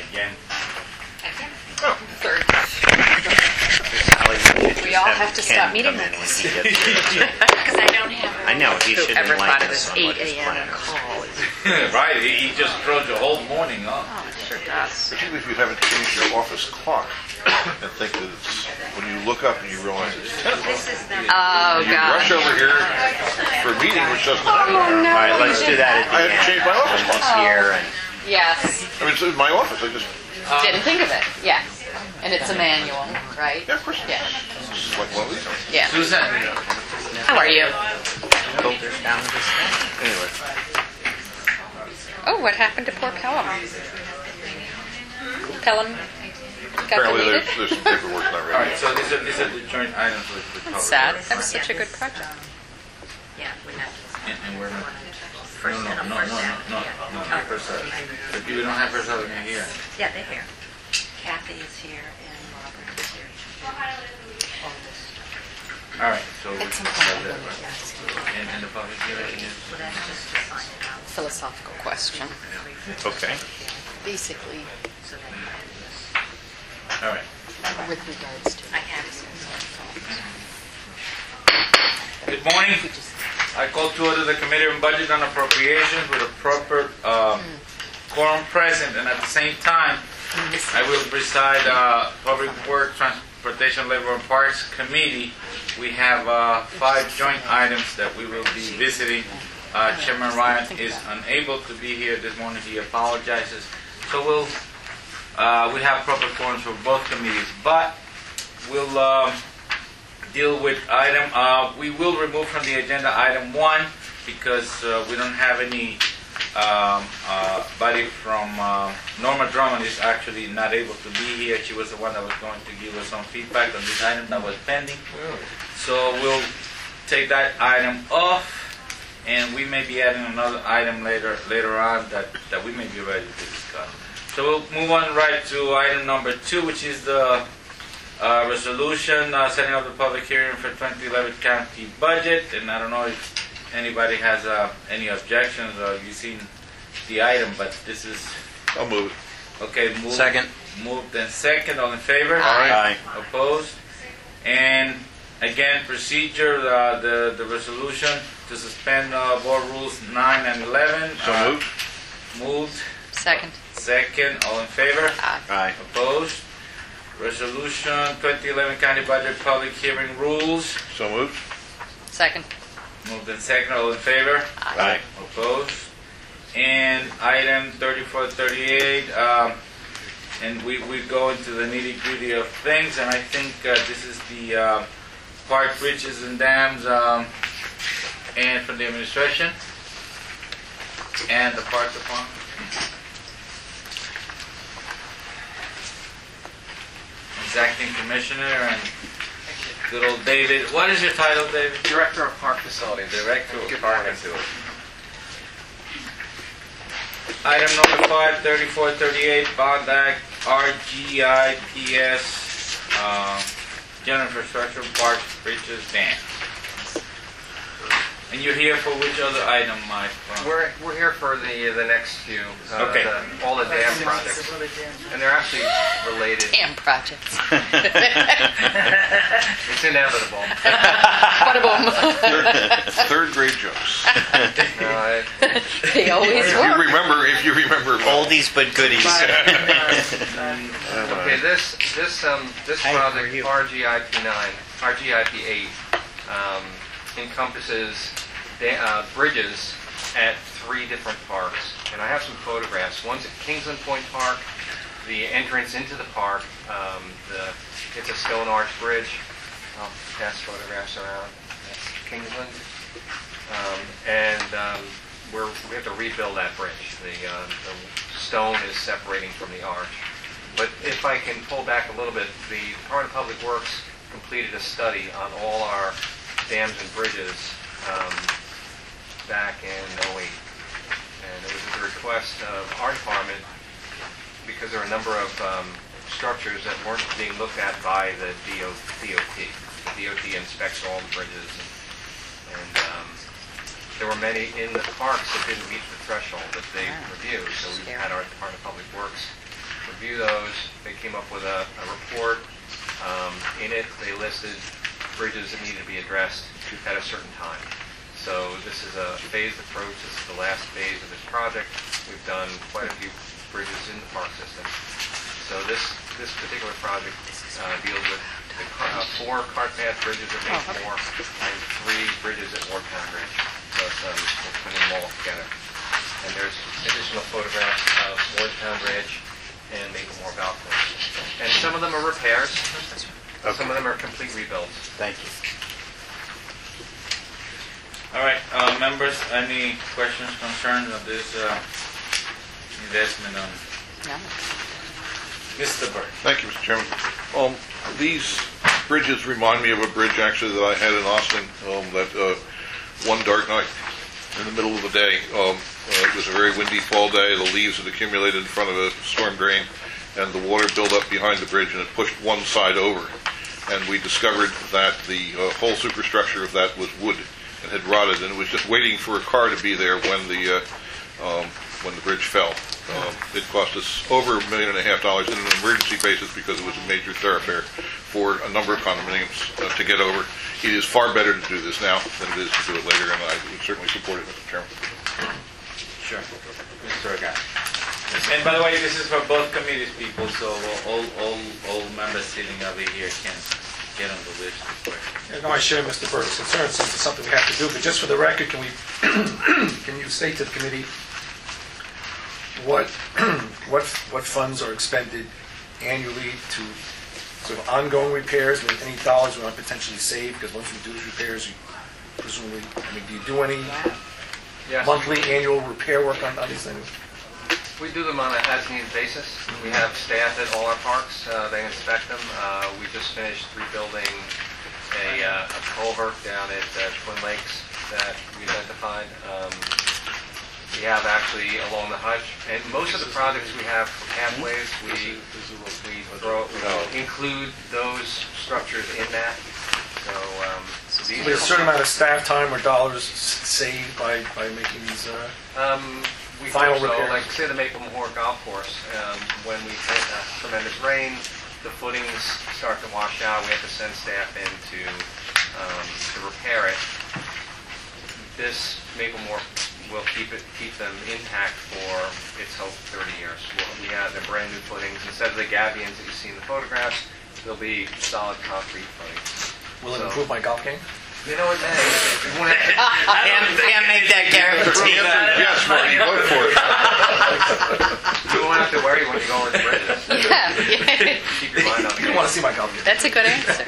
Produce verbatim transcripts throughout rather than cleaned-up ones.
again. Third. We all have to stop meeting like this. Because I don't have. I know, he Who shouldn't ever like thought of us this on what eight his a.m. plan is. call? Right, he he just throws the whole morning off. Oh, it sure does. Particularly if you haven't changed your office clock and think that it's, when you look up and you realize it's ten o'clock. Oh, You God. rush over here for a meeting which doesn't happen. Oh, no. All right, let's do that at the I had to end. change my office When clock. he's here and Yes. I mean, it's in my office. I just, Didn't think of it. Yeah. And it's a manual, right? yeah, of course. Yeah. This is like one of these. Yeah. Susan, How are you? filters down to this thing. Anyway, Oh, what happened to poor Pelham? Pelham got apparently deleted? there's, there's some paperwork not all ready. right, so these are, these are the joint items with the public. That's sad. works. That was such a good project. Yeah, we're not. And, and we're not. No, no, no, no, no, no, no, no, first other. But we don't have first other in here. Yeah, they're here. Kathy is here and Robert is here. All right, so we It's have important. that, right? And, and the public hearing is, So that's just to sign it out. Philosophical question. Okay. Basically, So then you have this. all right. with regards to. I have it. Good morning. I call to order the Committee on Budget and Appropriations with a proper um, quorum present, and at the same time, I will preside uh, Public Works, Transportation, Labor and Parks Committee. We have uh, five joint items that we will be visiting. Uh, Chairman Ryan is unable to be here this morning. He apologizes. So we'll uh, we have proper quorums for both committees, but we'll. Um, deal with item, uh, we will remove from the agenda item one because uh, we don't have any um, uh, body from uh, Norma Drummond is actually not able to be here. She was the one that was going to give us some feedback on this item that was pending. So we'll take that item off, and we may be adding another item later later on that, that we may be ready to discuss. So we'll move on right to item number two, which is the Uh, resolution uh, setting up the public hearing for twenty eleven county budget, and I don't know if anybody has uh, any objections or you've seen the item, but this is I'll move it. okay. Moved, Second. Moved and second. All in favor? Aye. Opposed? And again, procedure: uh, the the resolution to suspend uh, board rules nine and eleven. So uh, moved. Moved. Second. Second. All in favor? Aye. Aye. Opposed? Resolution twenty eleven County Budget Public Hearing Rules. So moved. Second. Moved in second. All in favor? Aye. Opposed? And item thirty-four thirty-eight, um, and we, we go into the nitty-gritty of things, and I think uh, this is the uh, park bridges and dams, um, and from the administration, and the park department. His acting commissioner and good old David. What is your title, David? Director of Park Facilities. Director of Good Park morning. Facilities. Item number five, thirty-four thirty-eight, Bond Act, R G I P S, uh, General Infrastructure, Parks, Bridges, Dams. And you're here for which other item, Mike? We're, we're here for the the next few, uh, Okay. the, all the dam projects, and they're actually related. Damn projects. It's inevitable. Bada boom. Third grade jokes. Uh, They always If you work. remember, if you remember. Oldies but goodies. okay, this this um this Hi, how are project you? R G I P nine, R G I P eight um, encompasses da- uh, bridges at three different parks, and I have some photographs. One's at Kingsland Point Park, the entrance into the park. Um, the it's a stone arch bridge. I'll pass photographs around. That's Kingsland, um, and um, we're we have to rebuild that bridge. The, uh, the stone is separating from the arch. But if I can pull back a little bit, the Department of Public Works completed a study on all our dams and bridges um, back in oh eight. And it was at the request of our department because there are a number of um, structures that weren't being looked at by the D O T. The D O T inspects all the bridges. And, and um, there were many in the parks that didn't meet the threshold that they Ah, reviewed. So we scary. had our Department of Public Works review those. They came up with a, a report. Um, in it, they listed bridges that needed to be addressed at a certain time. So this is a phased approach. This is the last phase of this project. We've done quite a few bridges in the park system. So this this particular project uh, deals with the car, uh, four cart path bridges at Maplemore and three bridges at Wardtown Bridge. So it's, um, we're putting them all together. And there's additional photographs of Wardtown Bridge and Maplemore Balcony. And some of them are repairs. Some of them are complete rebuilds. Thank you. All right, uh, members, any questions, concerns on this uh, investment on No. Mister Burke? Thank you, Mister Chairman. Um, these bridges remind me of a bridge actually that I had in Austin, um, that uh, one dark night in the middle of the day. Um, uh, it was a very windy fall day. The leaves had accumulated in front of a storm drain, and the water built up behind the bridge, and it pushed one side over. And we discovered that the uh, whole superstructure of that was wood and had rotted, and it was just waiting for a car to be there when the uh, um, when the bridge fell. Um, it cost us over a million and a half dollars in an emergency basis because it was a major thoroughfare for a number of condominiums uh, to get over. It is far better to do this now than it is to do it later, and I would certainly support it, Mister Chairman. Sure. Mister Agat. And by the way, this is for both committees, people, so all all all members sitting over here can get on the list. I know I share Mister Burke's concerns since it's something we have to do, but just for the record, can we, can you state to the committee what, what, what funds are expended annually to sort of ongoing repairs, and any dollars we might potentially save, because once we do these repairs, you presumably, I mean, do you do any Yes. monthly, annual repair work on, on these things? We do them on a as-needed basis. We have staff at all our parks. Uh, they inspect them. Uh, we just finished rebuilding a, uh, a culvert down at uh, Twin Lakes that we identified. Um, we have actually along the Hutch, and most of the projects we have for pathways, we we throw, we include those structures in that. So, um, so these With a certain amount of staff time or dollars s- saved by, by making these, uh, Um, we Final hope so. repairs. Like say the Maplemore Golf Course, um, when we get uh, tremendous rain, the footings start to wash out. We have to send staff in to um, to repair it. This Maplemore will keep it keep them intact for its hope thirty years. We'll, we have the brand new footings instead of the gabions that you see in the photographs. They'll be solid concrete footings. will it So- improve my golf game? You know what, man? You won't have to- Can't, can't make that guarantee. Yes, Marty, vote for it. You won't have to worry when you go on the bridges. Yeah. Keep your mind on the You don't want to see my golf game. That's a good answer.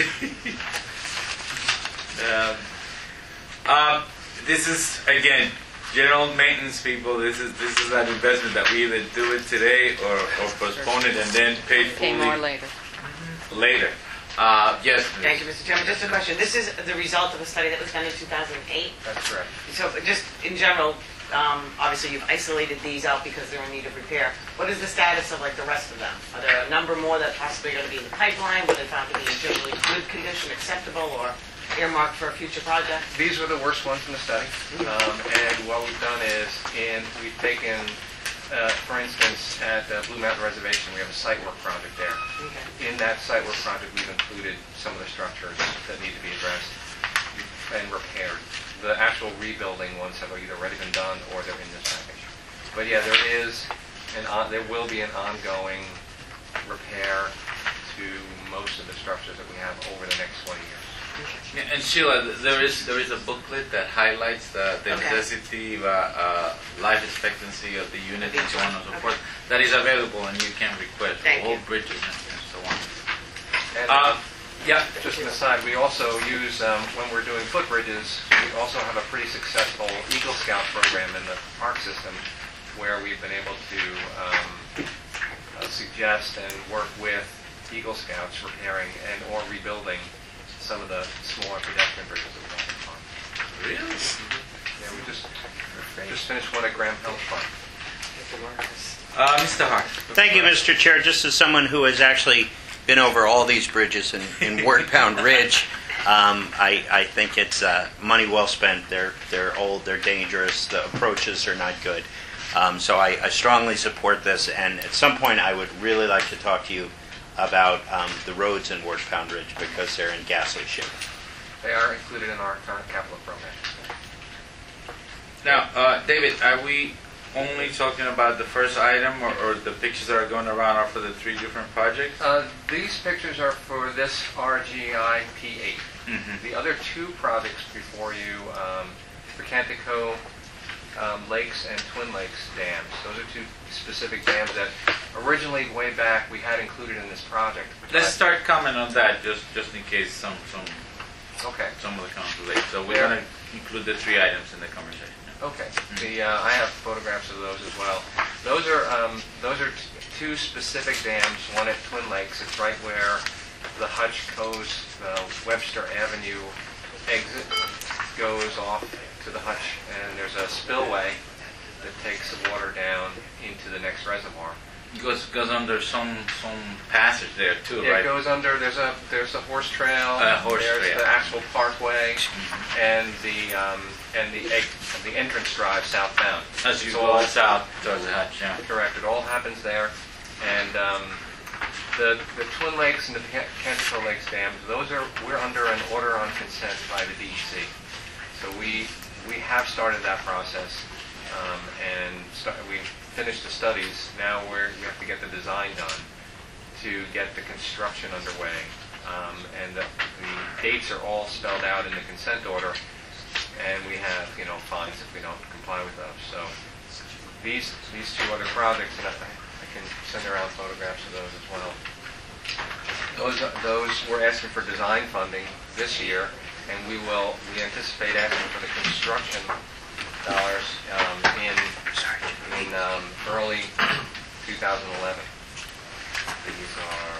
Um, um, this is again general maintenance, people. This is this is an investment that we either do it today or, or postpone it and then pay Pay more fully later. later. Uh, yes. Thank you, Mister Chairman. Just a question. This is the result of a study that was done in two thousand eight. That's correct. So just in general, um, obviously you've isolated these out because they're in need of repair. What is the status of like the rest of them? Are there a number more that possibly are going to be in the pipeline? Were they found to be in generally good condition, acceptable, or earmarked for a future project? These were the worst ones in the study. Um, and what we've done is, in we've taken, uh, for instance, at uh, Blue Mountain Reservation, we have a site work project there. Okay. In that site work project, we've included some of the structures that need to be addressed and repaired. The actual rebuilding ones have either already been done or they're in this package. But yeah, there is an on, there will be an ongoing repair to most of the structures that we have over the next twenty years. Yeah, and Sheila, there is there is a booklet that highlights the, the Okay. necessity, uh, uh, life expectancy of the unit and so on and so forth. That is available, and you can request for Thank all you. bridges and, and so on. And, Uh, yeah. Just an aside, we also use, um, when we're doing footbridges, we also have a pretty successful Eagle Scout program in the park system where we've been able to um, uh, suggest and work with Eagle Scouts repairing and or rebuilding some of the smaller pedestrian bridges that we have in the park. Really? Yeah, we just just finished one at Graham Hill Park. Uh, Mister Hart. Thank you, Mister Chair. Just as someone who has actually been over all these bridges in, in Wardpound Ridge, um, I, I think it's uh, money well spent. They're they're old, they're dangerous, the approaches are not good. Um, So I I strongly support this, and at some point, I would really like to talk to you about um, the roads in Ward Pound Ridge, because they're in ghastly shape. They are included in our current capital program. Now, uh, David, are we only talking about the first item, or, or the pictures that are going around are for the three different projects? Uh, These pictures are for this R G I P eight. Mhm. The other two projects before you, um, Picantico um, Lakes and Twin Lakes dams, those are two specific dams that originally, way back, we had included in this project. Let's start commenting on that, just just in case some some Okay. some of the comments are late. So we're There- going to include the three items in the conversation. Okay. The uh, I have photographs of those as well. Those are um, those are t- two specific dams. One at Twin Lakes. It's right where the Hutch Coast uh, Webster Avenue exit goes off to the Hutch, and there's a spillway that takes the water down into the next reservoir. It goes goes under some some passage there too, Yeah, right? it goes under. There's a there's a horse trail. Uh, horse there's trail. the actual parkway, and the um, and the egg, the entrance drive southbound. As you It's go all- south towards the Hutch, yeah. Correct. It all happens there, and um, the the Twin Lakes and the Cantico Lakes dams. Those are we're under an order on consent by the D E C. So we we have started that process, um, and start, we finished the studies. Now we're, we have to get the design done to get the construction underway, um, and the, the dates are all spelled out in the consent order. And we have, you know, fines if we don't comply with those. So these these two other projects, and I, I can send around photographs of those as well. Those are- those we're asking for design funding this year, and we will we anticipate asking for the construction dollars um, in in um, early two thousand eleven. These are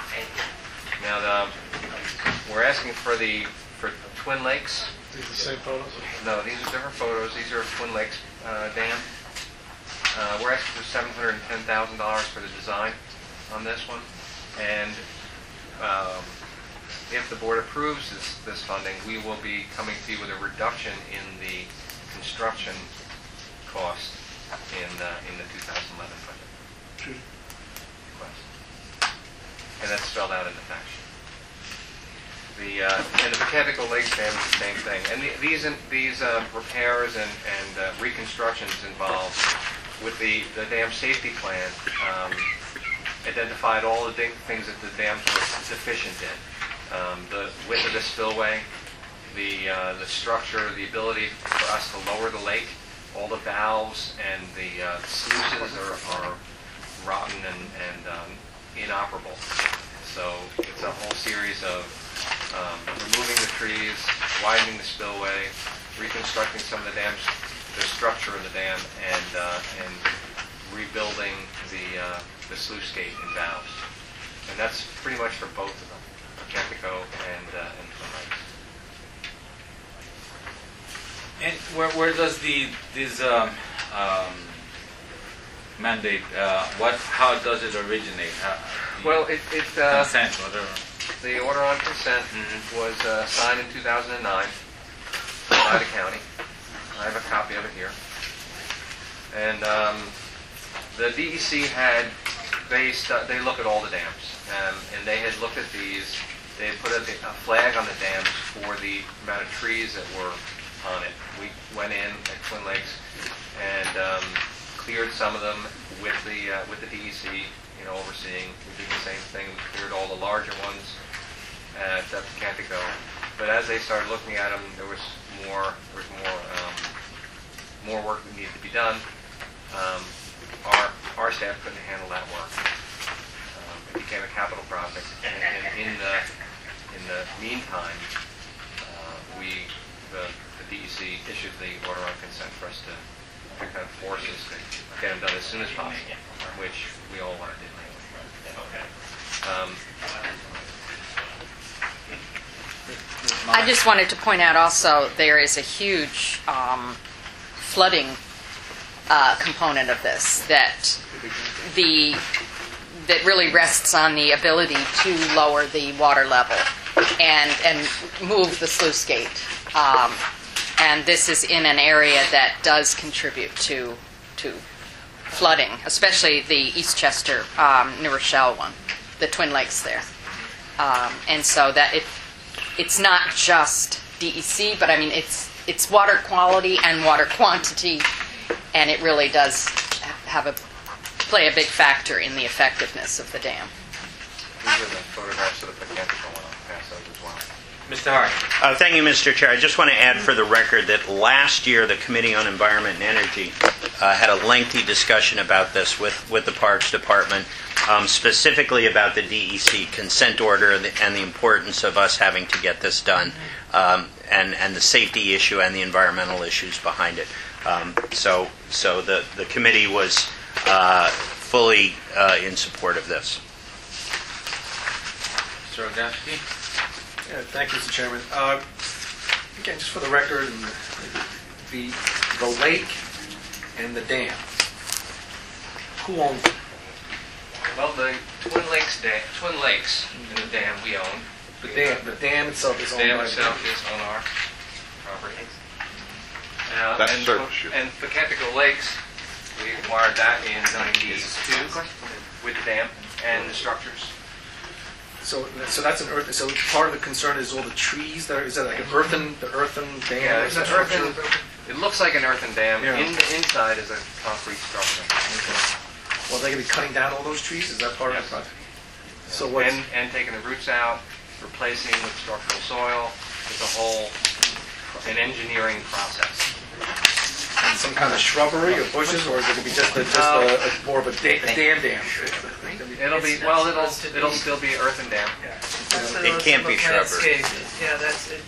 now the we're asking for the for Twin Lakes. These are the same photos? No, these are different photos. These are Twin Lakes uh, Dam. Uh, we're asking for seven hundred ten thousand dollars for the design on this one. And um, if the board approves this, this funding, we will be coming to you with a reduction in the construction cost in, uh, in the two thousand eleven budget. Request. And that's spelled out in the fact sheet. The uh, and the Picantico Lakes Dam is the same thing. And the, these in, these uh, repairs and, and uh, reconstructions involved with the, the dam safety plan um, identified all the di- things that the dams were deficient in. Um, the width of the spillway, the uh, the structure, the ability for us to lower the lake, all the valves and the uh, sluices are, are rotten and, and um, inoperable. So it's a whole series of um, removing the trees, widening the spillway, reconstructing some of the dams, the structure of the dam, and uh, and rebuilding the uh, the sluice gate and valves. And that's pretty much for both of them, Cantico and uh, and Twin Lakes. And where, where does the this um, um, mandate? Uh, what? How does it originate? How, the Well, it, it uh, consent, whatever. the order on consent Mhm. was uh, signed in two thousand nine by the county. I have a copy of it here. And um, the D E C had they stu- they look at all the dams, um, and they had looked at these. They had put a, a flag on the dams for the amount of trees that were on it. We went in at Twin Lakes and um, cleared some of them with the uh, with the D E C, you know, overseeing. We did the same thing. We cleared all the larger ones at uh, Cantico. But as they started looking at them, there was more there was more um, more work that needed to be done. Um, our our staff couldn't handle that work. Um, it became a capital project, and, and in the in the meantime, uh, we the, the D E C issued the order on consent for us to, to kind of force us to get them done as soon as possible, which we all want to do. Um, I just wanted to point out also there is a huge um, flooding uh, component of this that the that really rests on the ability to lower the water level and and move the sluice gate. Um, and this is in an area that does contribute to to flooding, especially the Eastchester, um, New Rochelle one, the Twin Lakes there. Um, and so that it it's not just D E C, but I mean it's it's water quality and water quantity, and it really does have a play a big factor in the effectiveness of the dam. These are the photographs of the Pocatico one. I'll pass those as well. Mister Hart. Uh, thank you, Mister Chair. I just want to add for the record that last year the Committee on Environment and Energy uh, had a lengthy discussion about this with, with the Parks Department, um, specifically about the D E C consent order and the, and the importance of us having to get this done, um, and, and the safety issue and the environmental issues behind it. Um, so so the, the committee was uh, fully uh, in support of this. Mister Ogasky. Yeah, thank you, Mister Chairman. Uh, Again, just for the record, the, the lake and the dam, who owns it? Well, the Twin Lakes dam, Twin Lakes and the dam we own. The dam, the dam itself is The owned dam by the itself county. is on our property. Uh, That's and, surface, yeah. and Pocatico Lakes, we acquired that in ninety-two with the dam and the structures. So, so that's an earth. So part of the concern is all the trees. That are, is that like an earthen, the earthen dam? Yeah, or it's an structure? earthen, it looks like an earthen dam. Yeah. In the inside is a concrete structure. Well, they're going to be cutting down all those trees. Is that part Yes. of the project? So what's And, and taking the roots out, replacing with structural soil. It's a whole, an engineering process. some kind of shrubbery or bushes, or is it going to be just a, just a, a more of a, da- a dam dam? It'll be, well, it'll, it'll still be earthen dam. It can't be shrubbery. Yeah, that's it.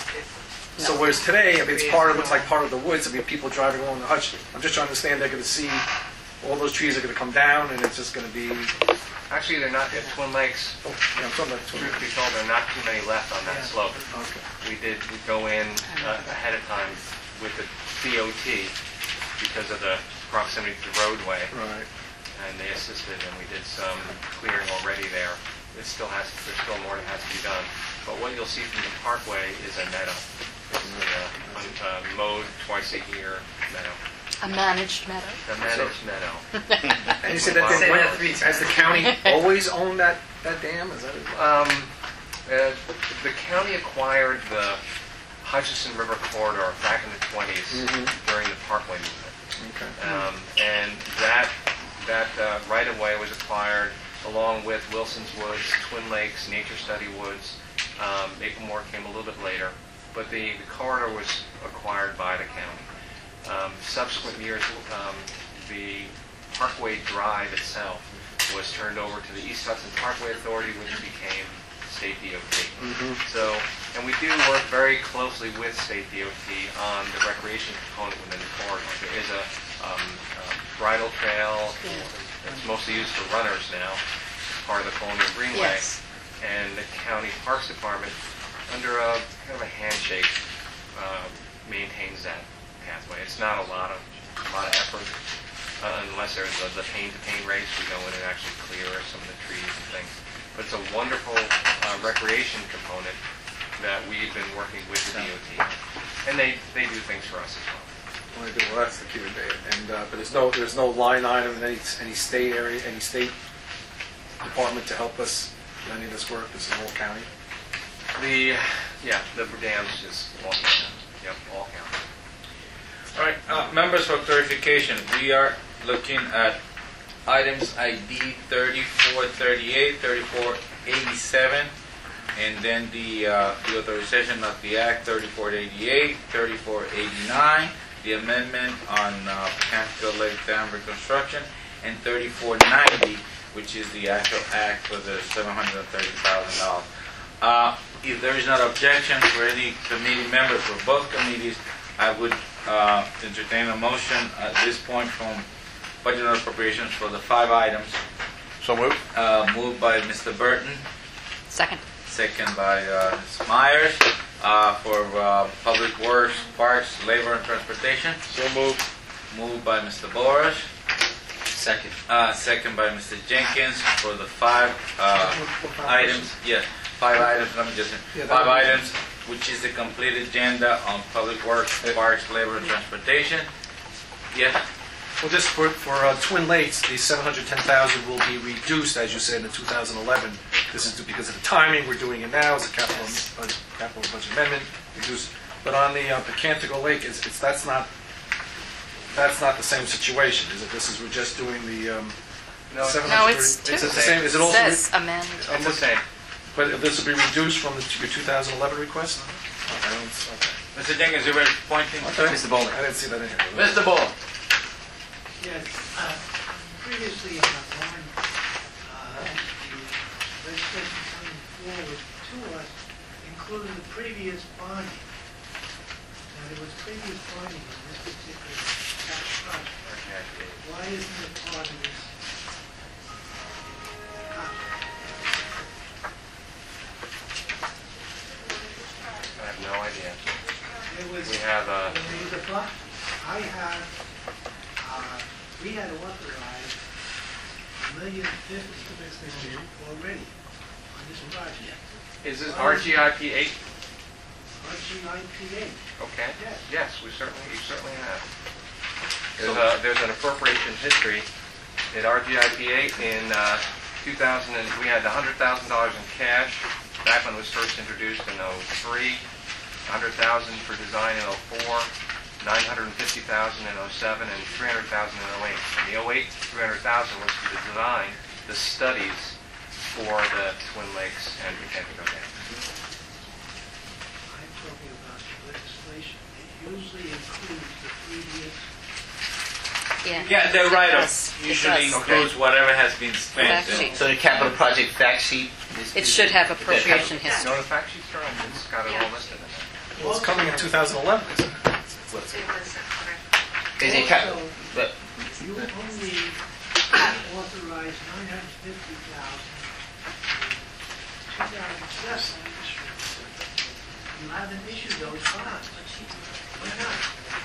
So whereas today, I mean, it's part of, looks like part of the woods. I mean, people driving along the hutch. I'm just trying to understand. They're going to see all those trees are going to come down, and it's just going to be. Actually, they're not, at Twin Lakes, Oh, yeah, I'm talking about. truth be told, there are not too many left on that slope. Okay. We did, we go in uh, ahead of time with the D O T because of the proximity to the roadway, Right. and they assisted, and we did some clearing already there. It still has, there's still more that has to be done. But what you'll see from the parkway is a meadow. It's a uh, un- uh, mowed twice a year meadow. A managed meadow. A managed meadow. And you said that Wow. they, Say when, that three has the county always owned that, that dam? Is that it? Um, uh, the county acquired the Hutchison River corridor back in the twenties Mhm. during the Parkway movement. Okay. Um, and that that uh, right of way was acquired along with Wilson's Woods, Twin Lakes, Nature Study Woods. Um, Maplemore came a little bit later, but the, the corridor was acquired by the county. Um, subsequent years, um, the Parkway Drive itself was turned over to the East Hudson Parkway Authority, which became State D O T. Mhm. So, and we do work very closely with State D O T on the recreation component within the corridor. There is a um, uh, bridle trail that's mostly used for runners now, part of the Colonial Greenway. Yes. And the county parks department, under a kind of a handshake, uh, maintains that pathway. It's not a lot of a lot of effort, uh, unless there's the, the pain-to-pain race. We go in and actually clear some of the trees and things. But it's a wonderful uh, recreation component that we've been working with the D O T, and they, they do things for us as well. Well, they do. Well, that's the key. And uh, but there's no there's no line item in any any state area, any state department to help us with any of this work. This is all county. The yeah, the dams just all county. Yep, all county. All right, uh, members, for clarification, we are looking at items I D thirty-four thirty-eight, thirty-four eighty-seven, and then the, uh, the authorization of the Act thirty-four eighty-eight, thirty-four eighty-nine, the amendment on uh, Pocatico Lake Dam reconstruction, and thirty-four ninety, which is the actual act for the seven hundred thirty thousand dollars. Uh, if there is not objection for any committee members for both committees, I would uh, entertain a motion at this point from Budget and Appropriations for the five items. So moved. Uh, moved by Mister Burton, Second. second by uh, Miz Myers, uh, for uh, Public Works, Parks, Labor and Transportation. So moved. Moved by Mister Boris, Second. uh, second by Mister Jenkins for the five uh, items. Yes, five items. Let me just Yeah, five that- items, which is the complete agenda on Public Works, Parks, Labor and Transportation. Yes. Well, just for, for uh, Twin Lakes, the seven hundred ten thousand will be reduced, as you said, in two thousand eleven. This is because of the timing, we're doing it now as a capital, uh, capital budget amendment, reduced. But on the uh, Picantico Lake, it's, it's, that's not, that's not the same situation, is it? This is, we're just doing the um, No, it's- seven No, hundred. it's two. It's the same, is it It also? re- says amend. I'm It's the look- same. But this will be reduced from the, your two thousand eleven request? Okay, I don't- okay. Mister Jenkins, you were pointing. Okay. Mister Bowler. I didn't see that in here. Mister Ball. Yes, uh, previously in the bond, uh, the legislation coming forward to us included the previous bonding. Now, there was previous bonding on this particular tax project. Why isn't it part of this contract? I have no idea. There was, We have, uh, when there was a bond, I have, uh, we had authorized a million fifty already on this project. Is this R G I P eight? R G I P A. Okay. Yes. Yes, we certainly, you certainly have. There's a, there's an appropriation history at R G I P eight in uh, two thousand, and we had one hundred thousand dollars in cash back when it was first introduced in oh three, one hundred thousand dollars for design in oh four, nine hundred fifty thousand dollars in oh seven, and three hundred thousand dollars in oh eight. In the oh eight, three hundred thousand dollars was for the design, the studies for the Twin Lakes and Picantico Dam. I'm talking about the legislation. It usually includes the previous, Yeah, the write-up Yes, it usually does. includes whatever has been spent. Fact sheet. So the capital project fact sheet? is- It should have appropriation history. No, the fact sheet's correct. It's got it all listed in there. Well, it's coming in two thousand eleven, isn't it? It's- it's- It it's- was correct. Is it cap, but, you only authorized nine hundred fifty thousand in two thousand seven. You haven't issued those bonds. Why not?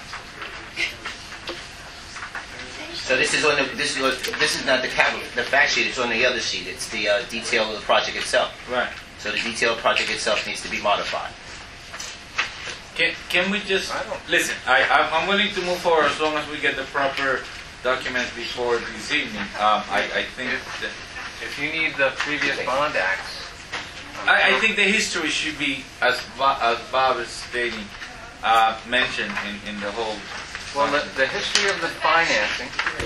so this is on the, this is, on- this is not the capital, the fact sheet, it's on the other sheet. It's the uh, detail of the project itself. Right. So the detail of the project itself needs to be modified. Can, can we just, I don't- listen, I, I'm- I'm willing to move forward as long as we get the proper documents before this evening. Um, I, I think, that- If you need the previous bond acts. um, I, I think the history should be, as Bob, as Bob is stating, uh, mentioned in, in the whole. Well, the, the history of the financing,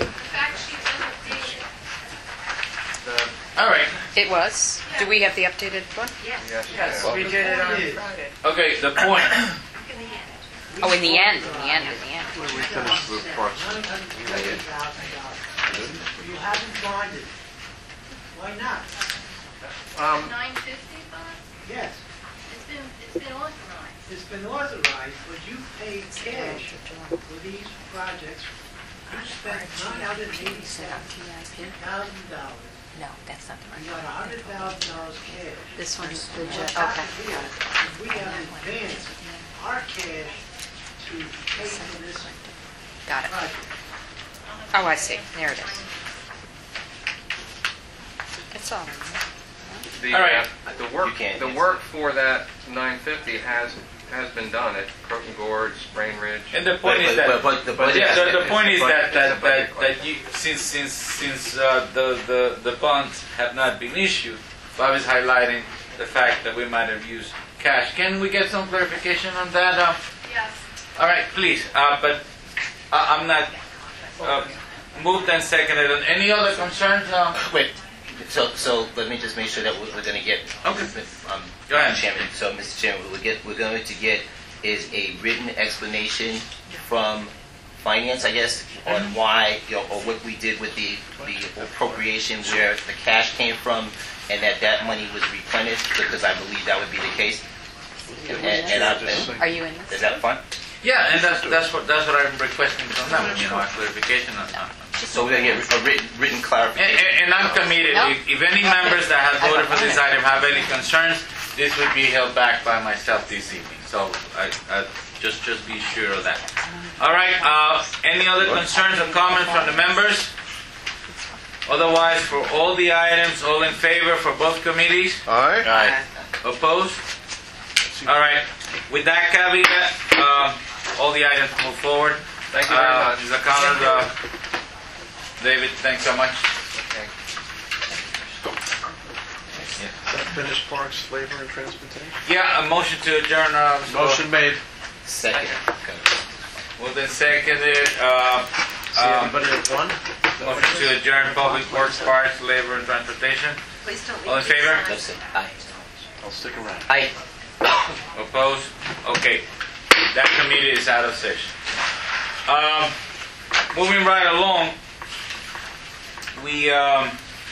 the, All right, It was. Do we have the updated one? Yes. yes, Yes, yeah. we did it on It is. Friday. okay, the point. In the end. Oh, in the end, in the end, in the end. nine hundred fifty thousand dollars. You haven't bonded. Why not? Um, nine fifty bond? Yes, It's been, it's been authorized. it's been authorized, but you paid cash for these projects. You spent nine hundred eighty-seven thousand dollars. No, that's not the You got one hundred thousand dollars cash. This one's the, On ju- top okay. of here, we have advanced our cash to pay for this Got it. project. Oh, I see. There it is. It's all right. the, All right. uh, the work, You can't the answer. work for that nine fifty has, has been done at Croton Gorge, Sprain Ridge. And the point But- is but- that. but the budget- Yeah, the, the It's point a is budget- that, it's that, a budget that, question. that you, since, since, since uh, the, the, the bonds have not been issued, Bob is highlighting the fact that we might have used cash. Can we get some clarification on that? Um, Yes. all right, please, uh, but uh, I'm not uh, moved and seconded. And any other concerns? Uh, Wait, so, so let me just make sure that we're, we're gonna get. Okay. Um, Go ahead. Mister Chairman, so Mister Chairman, what we get, we're going to get is a written explanation from finance, I guess, on why, you know, or what we did with the, the appropriation, where the cash came from, and that that money was replenished, because I believe that would be the case. And, and I, and- Are you in this? is that fine? yeah, and that's that's what that's what I'm requesting from them. You know, a clarification on that. So we're gonna get a written, written And, clarification. and, and I'm committed. If, if any members that have voted for this item have any concerns, this would be held back by myself this evening. So I, I just just be sure of that. All right. Uh, any other concerns or comments from the members? Otherwise, for all the items, all in favor for both committees? Aye? Aye. Opposed? All right. With that caveat, uh, all the items move forward. Thank you very Uh, much. Mister Collins, uh, David, thanks so much. Okay. Finished parks, labor, and transportation? Yeah, a motion to adjourn. Uh, Mister Motion made. Second. Moved and seconded. Uh, See um, everybody at one? motion to adjourn public works, parks, labor, and transportation. Please don't leave. All in favor? Let's see. Aye. I'll stick around. Aye. Opposed? Okay. That committee is out of session. Um, moving right along, we um,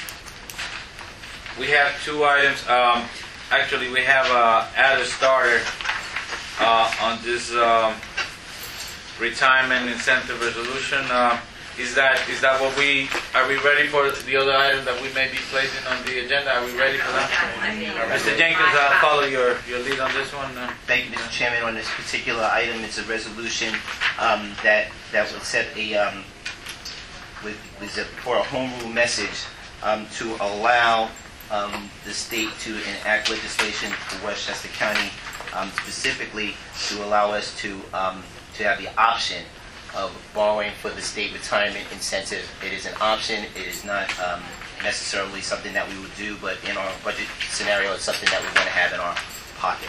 we have two items. Um, actually, we have uh, add a starter uh, on this um, retirement incentive resolution. Uh, is that is that what we are we ready for the other item that we may be placing on the agenda? Are we ready for that? Mister Jenkins, I'll follow your, your lead on this one. Uh, Thank you, Mister Chairman. On this particular item, it's a resolution um, that that would set a um, with, with a, for a home rule message um, to allow um, the state to enact legislation for Westchester County, um, specifically to allow us to um, to have the option of borrowing for the state retirement incentive. It is an option. It is not um, necessarily something that we would do, but in our budget scenario, it's something that we want to have in our pocket.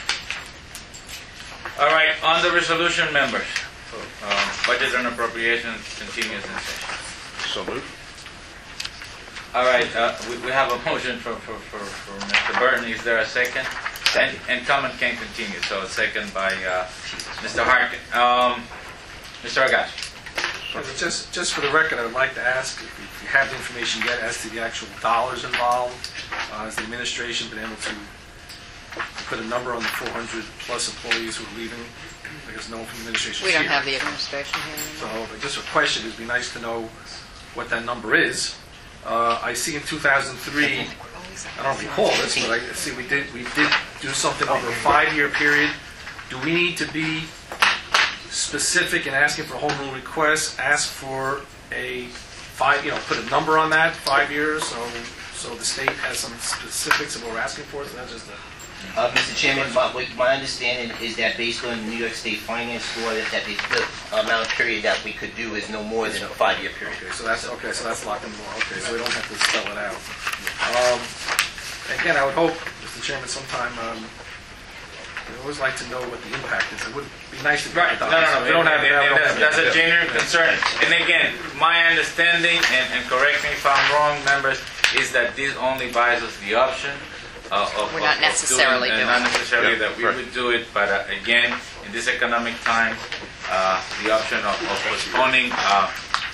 all right, on the resolution, members. Um, budget and appropriations continues in session. So moved. All right, uh, we, we have a motion for, for, for, for Mister Burton. Is there a second? And, and comment can continue. So a second by uh, Mister Harkin. Um, Mister Agash. Just, just for the record, I would like to ask if you- if you have the information yet as to the actual dollars involved. Uh, Has the administration been able to put a number on the four hundred plus employees who are leaving? Because no one from the administration is We don't here. have the administration here anymore. So, but just a question, it'd be nice to know what that number is. Uh, I see in two thousand three, I don't recall this, but I see we did, we did do something over a five-year period. Do we need to be specific in asking for home rule requests, ask for a five, you know, put a number on that, five years, so, so the state has some specifics of what we're asking for, it's not just a... Uh, Mister Chairman, my, what- my understanding is that based on New York State finance law, that, that the, the amount of period that we could do is no more than a five-year period. Okay, so that's, okay, so that's locked in more, okay, so we don't have to spell it out. Um, Again, I would hope, Mister Chairman, sometime, um, we always like to know what the impact is. It would be nice to Right, get no, the no, dollars. no, If we don't have it, and- and we don't that's, have that's it. a genuine concern. And again, my understanding, and, and correct me if I'm wrong, members, is that this only buys us the option uh, of... We're not of- of necessarily uh, doing Not it. necessarily Yeah, that we right. would do it, but uh, again, in this economic time, uh, the option of, of postponing uh,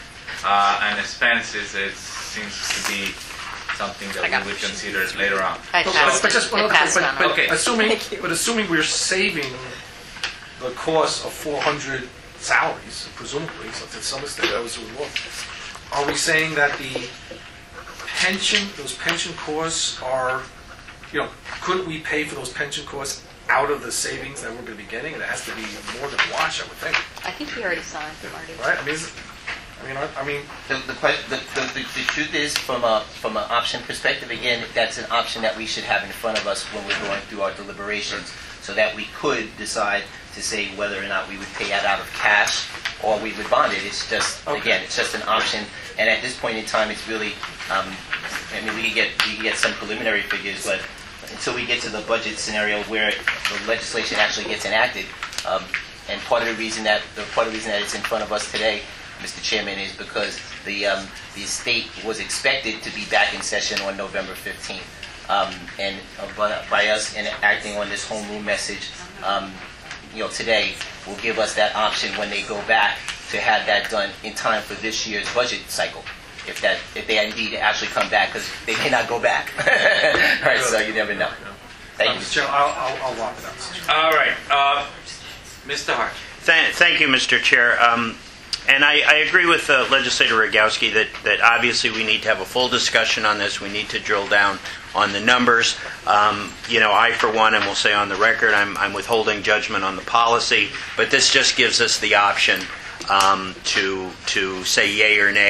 uh, an expense is, it seems to be something I got that we would it. consider later on. I But- passed But it. just one It other passed thing, on. but- but Okay. assuming, but assuming we're saving the cost of four hundred salaries, presumably, so to some extent, those who work, are we saying that the pension, those pension costs are, you know, couldn't we pay for those pension costs out of the savings that we're going to be getting? It has to be more than a wash, I would think, I think he already signed, Marty. right? I mean, is it- I mean, I I mean, The, the, que- the, the, the, the truth is, from a from an option perspective, again, that's an option that we should have in front of us when we're going through our deliberations, so that we could decide to say whether or not we would pay that out of cash or we would bond it. It's just, Okay. again, it's just an option, and at this point in time, it's really, um, I mean, we can get we can get some preliminary figures, but until we get to the budget scenario where the legislation actually gets enacted, um, and part of the reason that the part of the reason that it's in front of us today, Mister Chairman, is because the um, the state was expected to be back in session on November fifteenth. Um, and uh, by, by us in acting on this home rule message, um, you know, today will give us that option when they go back to have that done in time for this year's budget cycle. If that if they indeed actually come back, because they may not go back. All right, so you never know. Thank you. Mister Chairman, I'll, I'll, I'll lock it up. Mister Chairman. All right, uh, Mister Hart. Thank, thank you, Mister Chair. Um, and I, I agree with uh, Legislator Rogowski that, that obviously we need to have a full discussion on this. We need to drill down on the numbers. Um, you know, I, for one, and will say on the record, I'm, I'm withholding judgment on the policy, but this just gives us the option um, to to say yay or nay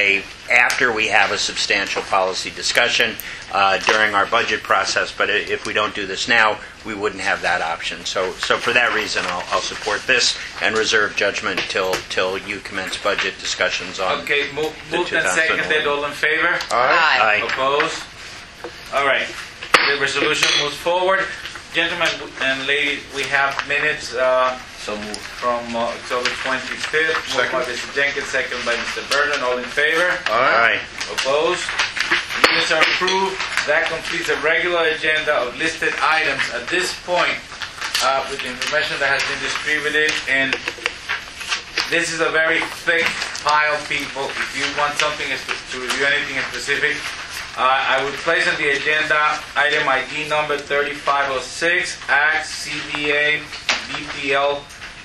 after we have a substantial policy discussion uh, during our budget process. But i- if we don't do this now, we wouldn't have that option. So, so for that reason, I'll, I'll support this and reserve judgment till till you commence budget discussions on. Okay, move, The moved and seconded, all in favor? Aye. Aye. Opposed? All right, the resolution moves forward. Gentlemen and ladies, we have minutes uh, So moved. from uh, October twenty-fifth. Moved by Second. Mister Jenkins, second by Mister Burton. All in favor? Aye. Opposed? Minutes are approved. That completes the regular agenda of listed items. At this point, uh, with the information that has been distributed, and this is a very thick pile, people. If you want something spe- to review anything specific, uh, I would place on the agenda item I D number thirty-five oh six, Act C B A B P L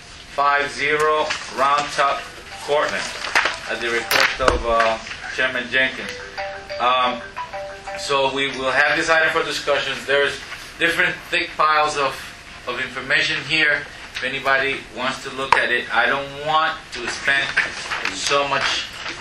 fifty, Round Top Cortland, at the request of uh, Chairman Jenkins. Um, so we will have this item for discussion. There's different thick piles of, of information here. If anybody wants to look at it, I don't want to spend so much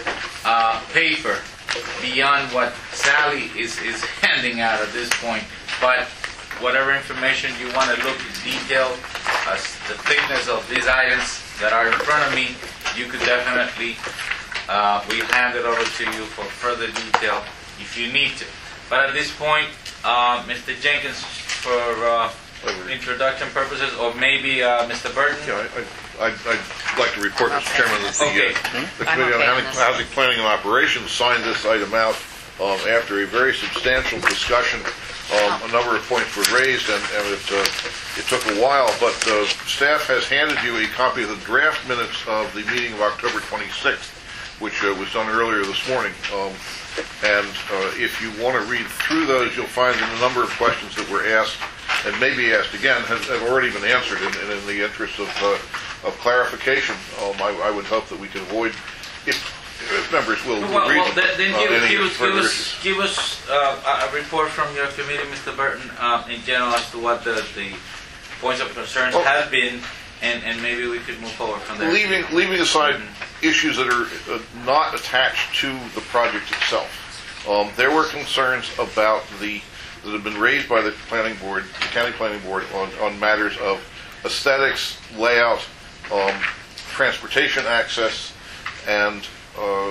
uh, paper beyond what Sally is, is handing out at this point. But whatever information you want to look in detail, uh, the thickness of these items that are in front of me, you could definitely, uh, we hand it over to you for further detail if you need to. But at this point, uh, Mister Jenkins, for uh, introduction purposes, or maybe uh, Mister Burton? Yeah, I- I- I'd I'd like to report, Mister Chairman, that the Okay. uh, the I'm Committee on okay Housing- with this. Housing Planning and Operations signed this item out um, after a very substantial discussion. Um, A number of points were raised, and and it uh, it took a while, but uh, staff has handed you a copy of the draft minutes of the meeting of October twenty-sixth, which uh, was done earlier this morning. Um, And uh, if you want to read through those, you'll find that a number of questions that were asked, and maybe asked again, have have already been answered. And and in the interest of uh, of clarification, um, I I would hope that we could avoid, if if members will Well, read well, them, then then uh, give, any give us, give further us, issues. give us uh, a a report from your committee, Mister Burton, uh, in general as to what the, the points of concerns Oh. have been, and, and maybe we could move forward from there. Leaving, leaving aside issues that are uh, not attached to the project itself, um, there were concerns about the, that have been raised by the planning board, the county planning board, on, on matters of aesthetics, layout, um, transportation access, and uh,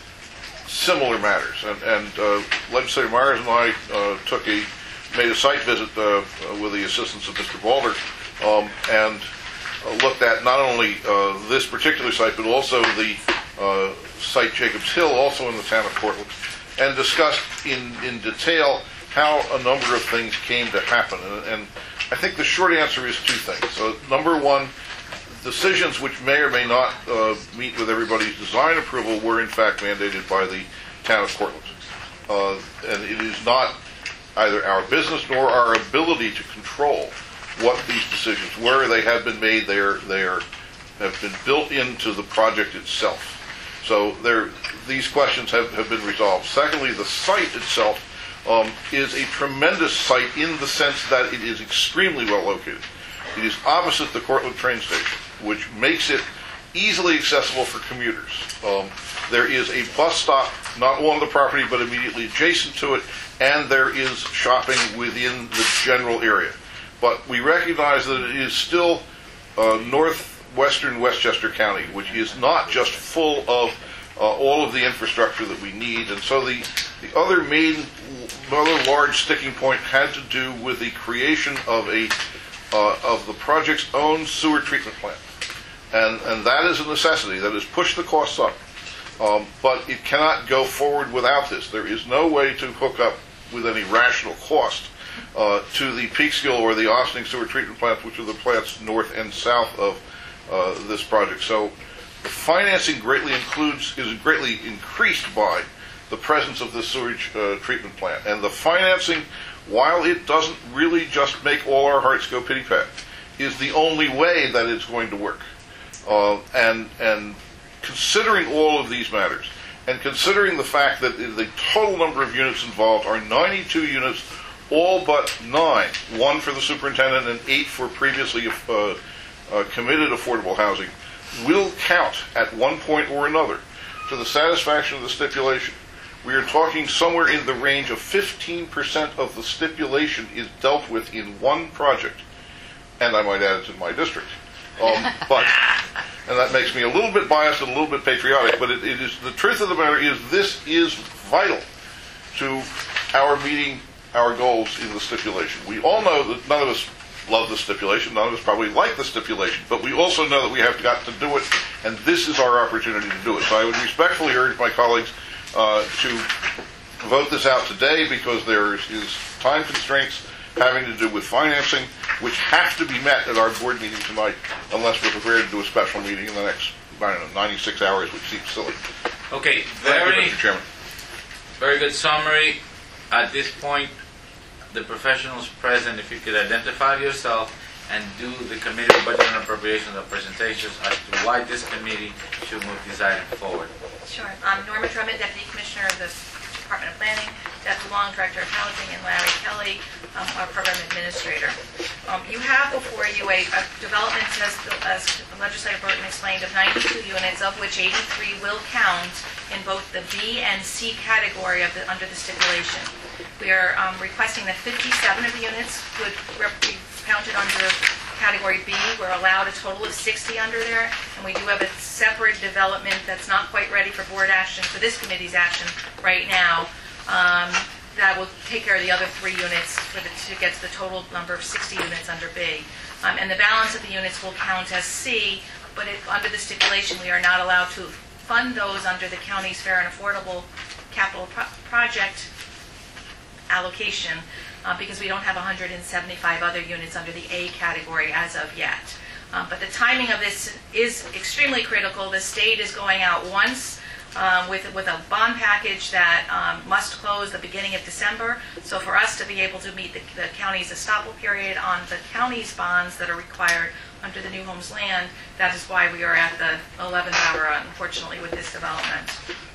similar matters. And, and uh, Legislator Myers and I uh, took a, made a site visit uh, uh, with the assistance of Mister Balder, um, and uh, looked at not only uh, this particular site, but also the uh, site Jacobs Hill, also in the town of Cortland, and discussed in, in detail how a number of things came to happen. And, and I think the short answer is two things. So, number one, decisions which may or may not uh, meet with everybody's design approval were in fact mandated by the town of Cortland. Uh, and it is not either our business nor our ability to control what these decisions were. They have been made. They are, they are, have been built into the project itself. So there, these questions have, have been resolved. Secondly, the site itself um, is a tremendous site in the sense that it is extremely well located. It is opposite the Cortland train station, which makes it easily accessible for commuters. Um, there is a bus stop not on the property but immediately adjacent to it, and there is shopping within the general area. But we recognize that it is still uh, northwestern Westchester County, which is not just full of uh, all of the infrastructure that we need. And so the, the other main, other large sticking point had to do with the creation of a uh, of the project's own sewer treatment plant. And, and that is a necessity. That has pushed the costs up. Um, but it cannot go forward without this. There is no way to hook up with any rational cost uh, to the Peekskill or the Ossining sewer treatment plants, which are the plants north and south of uh, this project. So the financing greatly includes, is greatly increased by the presence of this sewage uh, treatment plant. And the financing, while it doesn't really just make all our hearts go pity-pat, is the only way that it's going to work. Uh, and and considering all of these matters, and considering the fact that the total number of units involved are ninety-two units, all but nine, one for the superintendent and eight for previously uh, uh, committed affordable housing, will count at one point or another to the satisfaction of the stipulation we are talking somewhere in the range of fifteen percent of the stipulation is dealt with in one project. And I might add it's in my district. Um, but, and that makes me a little bit biased and a little bit patriotic, but it, it is, the truth of the matter is this is vital to our meeting our goals in the stipulation. We all know that none of us love the stipulation, none of us probably like the stipulation, but we also know that we have got to do it, and this is our opportunity to do it. So I would respectfully urge my colleagues uh, to vote this out today, because there is time constraints having to do with financing, which have to be met at our board meeting tonight, unless we're prepared to do a special meeting in the next, I don't know, ninety-six hours, which seems silly. Okay, Thank you, very, Mister Chairman. very good summary. At this point, the professionals present, if you could identify yourself and do the Committee on Budget and Appropriations of presentations as to why this committee should move this item forward. Sure. I'm Norma Drummond, Deputy Commissioner of the Department of Planning, Deputy Long, Director of Housing, and Larry Kelly, um, our Program Administrator. Um, you have before you a, a development, as, as Legislator Burton explained, of ninety-two units, of which eighty-three will count in both the B and C category of the, under the stipulation. We are um, requesting that fifty-seven of the units would be counted under Category B. We're allowed a total of sixty under there, and we do have a separate development that's not quite ready for board action, for this committee's action right now, um, that will take care of the other three units for the, to get to the total number of sixty units under B. Um, and the balance of the units will count as C, but it, under the stipulation, we are not allowed to fund those under the county's fair and affordable capital pro- project allocation, uh, because we don't have one hundred seventy-five other units under the A category as of yet. Um, but the timing of this is extremely critical. The state is going out once um, with, with a bond package that um, must close the beginning of December. So for us to be able to meet the, the county's estoppel period on the county's bonds that are required under the New Homes land, that is why we are at the eleventh hour, unfortunately, with this development.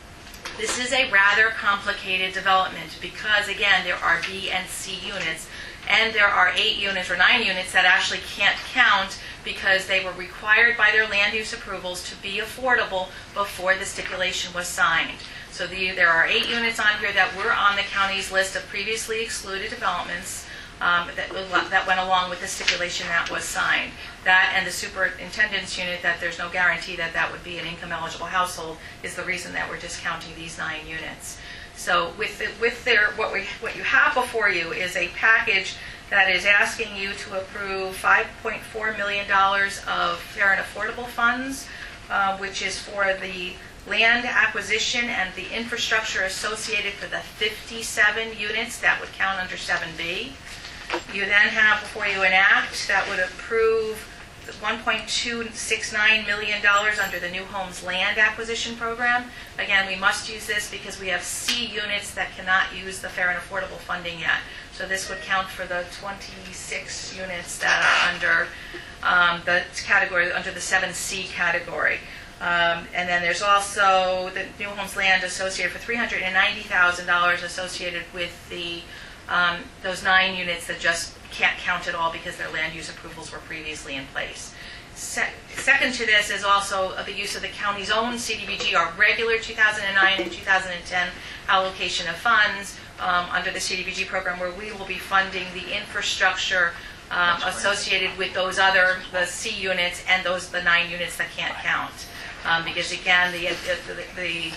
This is a rather complicated development because, again, there are B and C units, and there are eight units or nine units that actually can't count because they were required by their land use approvals to be affordable before the stipulation was signed. So the, there are eight units on here that were on the county's list of previously excluded developments um, that, that went along with the stipulation that was signed. That and the superintendent's unit, that there's no guarantee that that would be an income-eligible household, is the reason that we're discounting these nine units. So with the, with their what we what you have before you is a package that is asking you to approve five point four million dollars of fair and affordable funds, uh, which is for the land acquisition and the infrastructure associated for the fifty-seven units that would count under seven B. You then have before you an act that would approve one point two six nine million dollars under the New Homes Land Acquisition Program. Again, we must use this because we have C units that cannot use the fair and affordable funding yet. So this would count for the twenty-six units that are under um, the category, under the seven C category. Um, and then there's also the New Homes Land associated for three hundred ninety thousand dollars associated with the um, those nine units that just can't count at all because their land use approvals were previously in place. Se- second to this is also the use of the county's own C D B G, our regular two thousand nine and two thousand ten allocation of funds um, under the C D B G program, where we will be funding the infrastructure um, associated with those other, the C units and those the nine units that can't count. Um, because again, the, the, the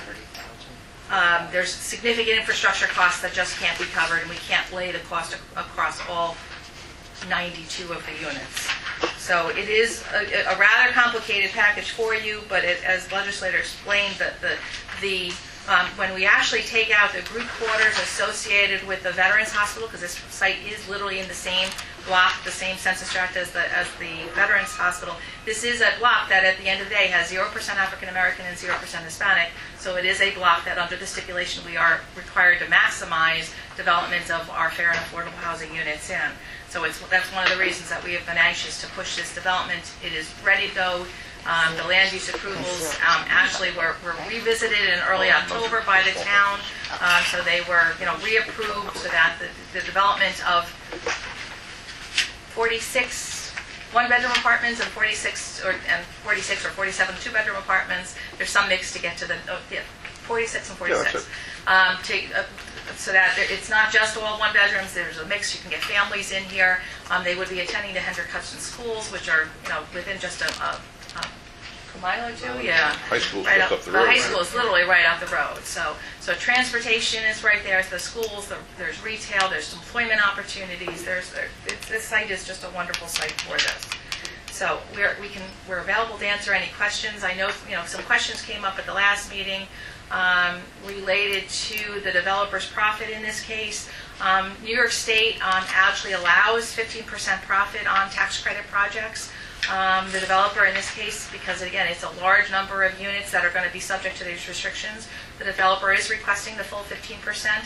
um, there's significant infrastructure costs that just can't be covered, and we can't lay the cost ac- across all ninety-two of the units. So it is a, a rather complicated package for you, but it, as legislator explained, that the, the um, when we actually take out the group quarters associated with the Veterans Hospital, because this site is literally in the same block, the same census tract as the as the Veterans Hospital, this is a block that at the end of the day has zero percent African American and zero percent Hispanic. So it is a block that under the stipulation we are required to maximize development of our fair and affordable housing units in. So it's, that's one of the reasons that we have been anxious to push this development. It is ready to go. Um, the land use approvals um, actually were, were revisited in early October by the town. Um, so they were, you know, reapproved so that the, the development of forty-six one-bedroom apartments and forty-six or and forty-six or forty-seven two-bedroom apartments. There's some mix to get to the, uh, the forty-six and Yeah, that's forty-six. Um, to, uh, so that there- it's not just all one bedrooms, there's a mix, you can get families in here. Um, they would be attending the Hendrick Hudson schools, which are, you know, within just a, a, a mile or two, yeah. High school's Right just up the road. The high right? school is literally right up the road. So, so transportation is right there. The schools, the, there's retail, there's employment opportunities. There's, there, it's, this site is just a wonderful site for this. So we're, we can, we're available to answer any questions. I know, you know, some questions came up at the last meeting um, related to the developer's profit in this case. Um, New York State um, actually allows fifteen percent profit on tax credit projects. Um, the developer in this case, because again, it's a large number of units that are going to be subject to these restrictions, the developer is requesting the full fifteen percent.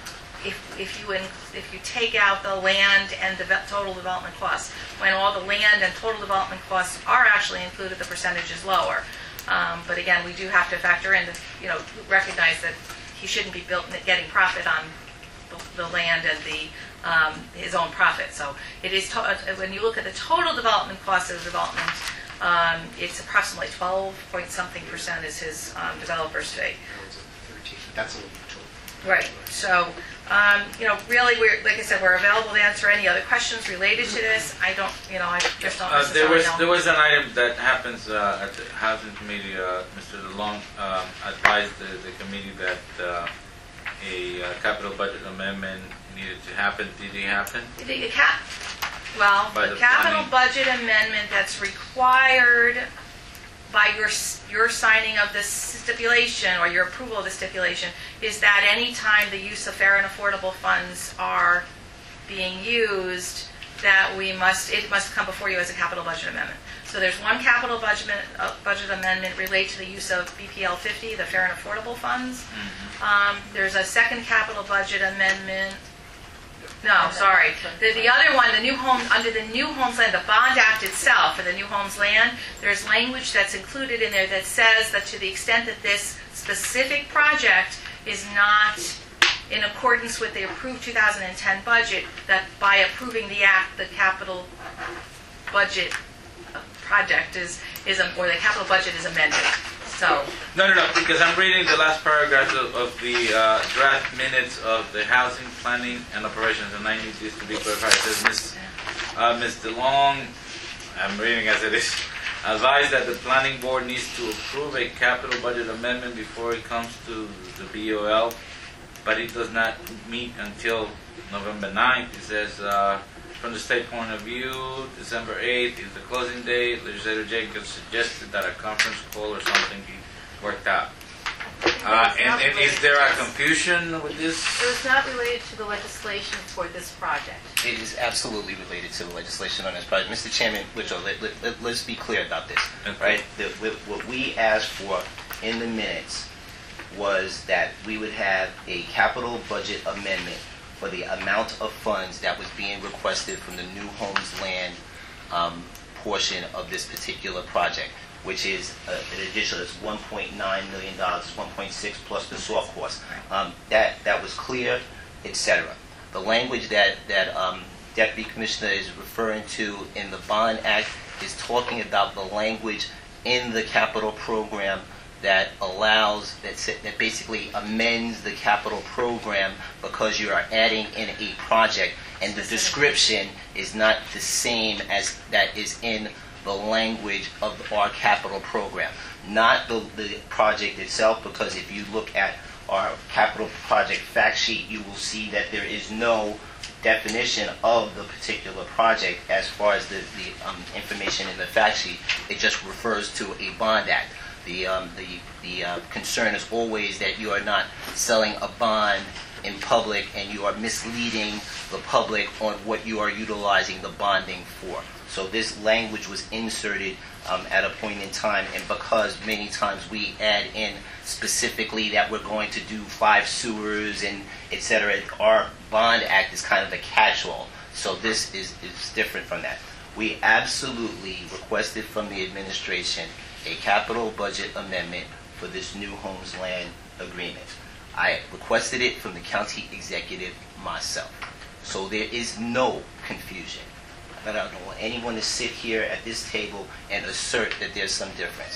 If, if you in, if you take out the land and deve- total development costs, when all the land and total development costs are actually included, the percentage is lower. Um, but again, we do have to factor in, the, you know, recognize that he shouldn't be built, getting profit on the, the land and the um, his own profit. So it is to- uh, when you look at the total development cost of the development, um, it's approximately twelve point something percent is his um, developer's fee. That's a little too. Right. So, um, you know, really, we're, like I said, we're available to answer any other questions related to this. I don't, you know, I just don't Uh, there necessarily was know. there was an item that happens uh, at the housing committee. Uh, Mister DeLong um, advised the, the committee that uh, a uh, capital budget amendment needed to happen. Did it happen? The, the cap, well, By the, the capital planning. budget amendment that's required by your s- your signing of this stipulation or your approval of the stipulation is that any time the use of fair and affordable funds are being used, that we must it must come before you as a capital budget amendment. So there's one capital budget uh, budget amendment related to the use of B P L fifty, the fair and affordable funds. Um, there's a second capital budget amendment. No, sorry. The, the other one, the new home, under the New Homes Land, the Bond Act itself for the New Homes Land, there's language that's included in there that says that to the extent that this specific project is not in accordance with the approved two thousand ten budget, that by approving the act, the capital budget uh, project is, is, a- or the capital budget is amended. So, No, no, no. Because I'm reading the last paragraph of, of the uh, draft minutes of the housing planning and operations, and I need this to be clarified. It says, Miz Uh, Miz DeLong, I'm reading as it is, advised that the planning board needs to approve a capital budget amendment before it comes to the B O L, but it does not meet until November ninth. It says, uh, from the state point of view, December eighth is the closing date. Legislator Jenkins suggested that a conference call or something be worked out. Uh, and, and is there a confusion with this? It was not related to the legislation for this project. It is absolutely related to the legislation on this project. Mister Chairman, Wichita, let, let, let, let's be clear about this, Okay. right? The, what what we asked for in the minutes was that we would have a capital budget amendment for the amount of funds that was being requested from the New Homes Land um, portion of this particular project, which is uh, an additional, it's one point nine million dollars, it's one point six plus the soft cost. Um, that, that was clear, et cetera. The language that, that um, Deputy Commissioner is referring to in the Bond Act is talking about the language in the capital program that allows, that, sa- that basically amends the capital program because you are adding in a project, and the description is not the same as that is in the language of our capital program. Not the, the project itself, because if you look at our capital project fact sheet, you will see that there is no definition of the particular project as far as the, the um, information in the fact sheet. It just refers to a bond act. The, um, the, the uh, concern is always that you are not selling a bond in public and you are misleading the public on what you are utilizing the bonding for. So this language was inserted um, at a point in time, and because many times we add in specifically that we're going to do five sewers and et cetera, our bond act is kind of a catch-all. So this is, is different from that. We absolutely requested from the administration a capital budget amendment for this New Homes Land agreement. I requested it from the county executive myself. So there is no confusion. But I don't want anyone to sit here at this table and assert that there's some difference.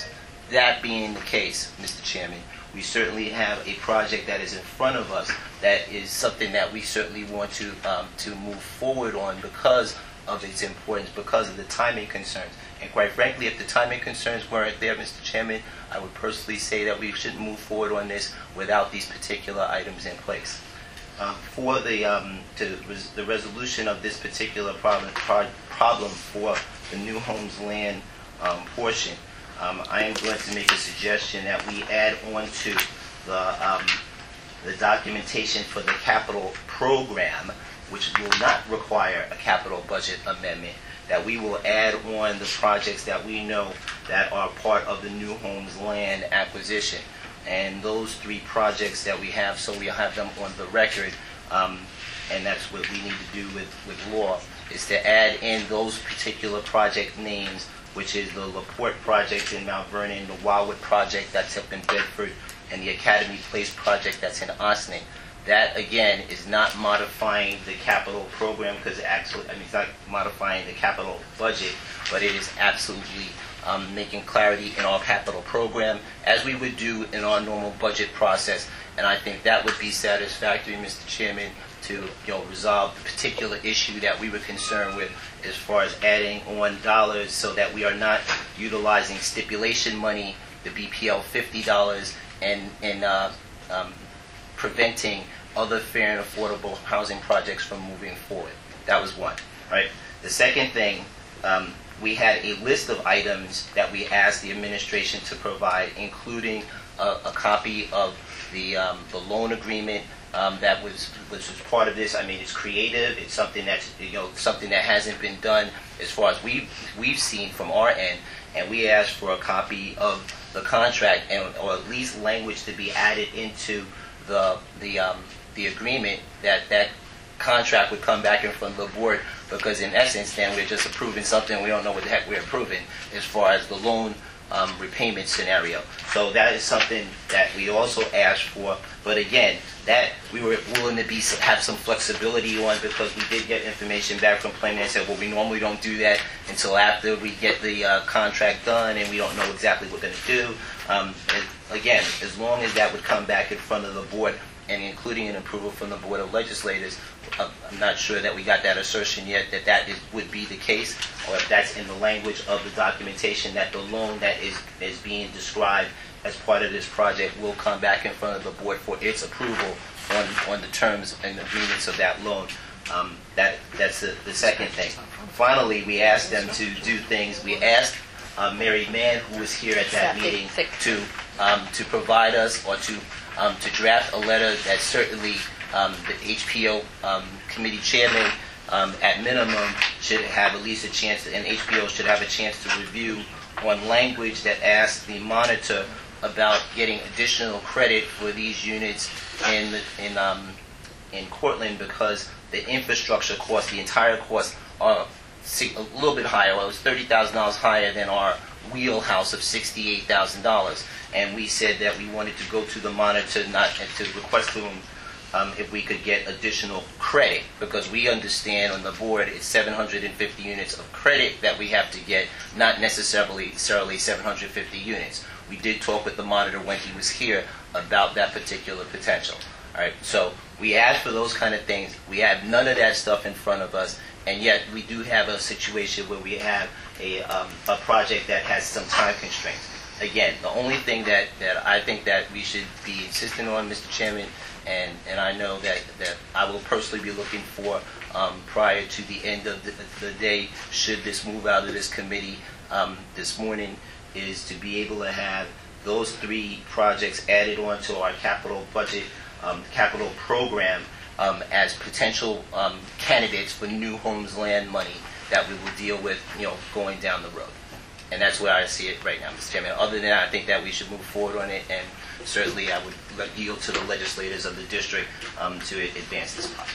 that being the case, Mister Chairman, we certainly have a project that is in front of us that is something that we certainly want to um, to move forward on because of its importance, because of the timing concerns. And quite frankly, if the timing concerns weren't there, Mister Chairman, I would personally say that we shouldn't move forward on this without these particular items in place. Um, for the um, to res- the resolution of this particular problem, pro- problem for the new homes land um, portion, um, I am going to make a suggestion that we add on to the um, the documentation for the capital program, which will not require a capital budget amendment, that we will add on the projects that we know that are part of the new homes land acquisition. And those three projects that we have, so we'll have them on the record, um, and that's what we need to do with, with law, is to add in those particular project names, which is the LaPorte project in Mount Vernon, the Wildwood project that's up in Bedford, and the Academy Place project that's in Ossining. That, again, is not modifying the capital program, because actually, I mean, it's not modifying the capital budget, but it is absolutely um, making clarity in our capital program, as we would do in our normal budget process. And I think that would be satisfactory, Mister Chairman, to you know resolve the particular issue that we were concerned with as far as adding on dollars, so that we are not utilizing stipulation money, the B P L fifty dollars, and, and uh, um, preventing other fair and affordable housing projects from moving forward. That was one. Right. The second thing, um, we had a list of items that we asked the administration to provide, including a, a copy of the um, the loan agreement um, that was was part of this. I mean, it's creative. It's something that's you know something that hasn't been done as far as we we've seen from our end, and we asked for a copy of the contract, and or at least language to be added into the the um, the agreement that that contract would come back in front of the board, because in essence then we're just approving something we don't know what the heck we're approving as far as the loan um, repayment scenario. So that is something that we also asked for, but again, that we were willing to be have some flexibility on, because we did get information back from planning and said, well, we normally don't do that until after we get the uh, contract done and we don't know exactly what we're going to do. Um, and again, as long as that would come back in front of the board, and including an approval from the Board of Legislators, uh, I'm not sure that we got that assertion yet that that is, would be the case, or if that's in the language of the documentation that the loan that is, is being described as part of this project will come back in front of the board for its approval on, on the terms and agreements of that loan. Um, that that's the, the second thing. Finally, we asked them to do things. We asked uh, Mary Mann, who was here at that meeting, to um, to provide us or to um, to draft a letter that certainly um, the H P O um, committee chairman, um, at minimum, should have at least a chance, to, and H P O should have a chance to review on language that asks the monitor about getting additional credit for these units in in um, in Cortland, because the infrastructure cost, the entire cost, are a little bit higher. Well, it was thirty thousand dollars higher than our wheelhouse of sixty-eight thousand dollars. And we said that we wanted to go to the monitor, not and to request to him um, if we could get additional credit, because we understand on the board it's seven hundred fifty units of credit that we have to get, not necessarily, necessarily seven hundred fifty units. We did talk with the monitor when he was here about that particular potential. All right, so we asked for those kind of things. We have none of that stuff in front of us, and yet we do have a situation where we have a um, a project that has some time constraints. Again, the only thing that, that I think that we should be insisting on, Mister Chairman, and, and I know that, that I will personally be looking for um, prior to the end of the, the day, should this move out of this committee um, this morning, is to be able to have those three projects added onto our capital budget, um, capital program, um, as potential um, candidates for new homes land money that we will deal with, you know, going down the road. And that's where I see it right now, Mister Chairman. Other than that, I think that we should move forward on it, and certainly I would yield to the legislators of the district um, to advance this project.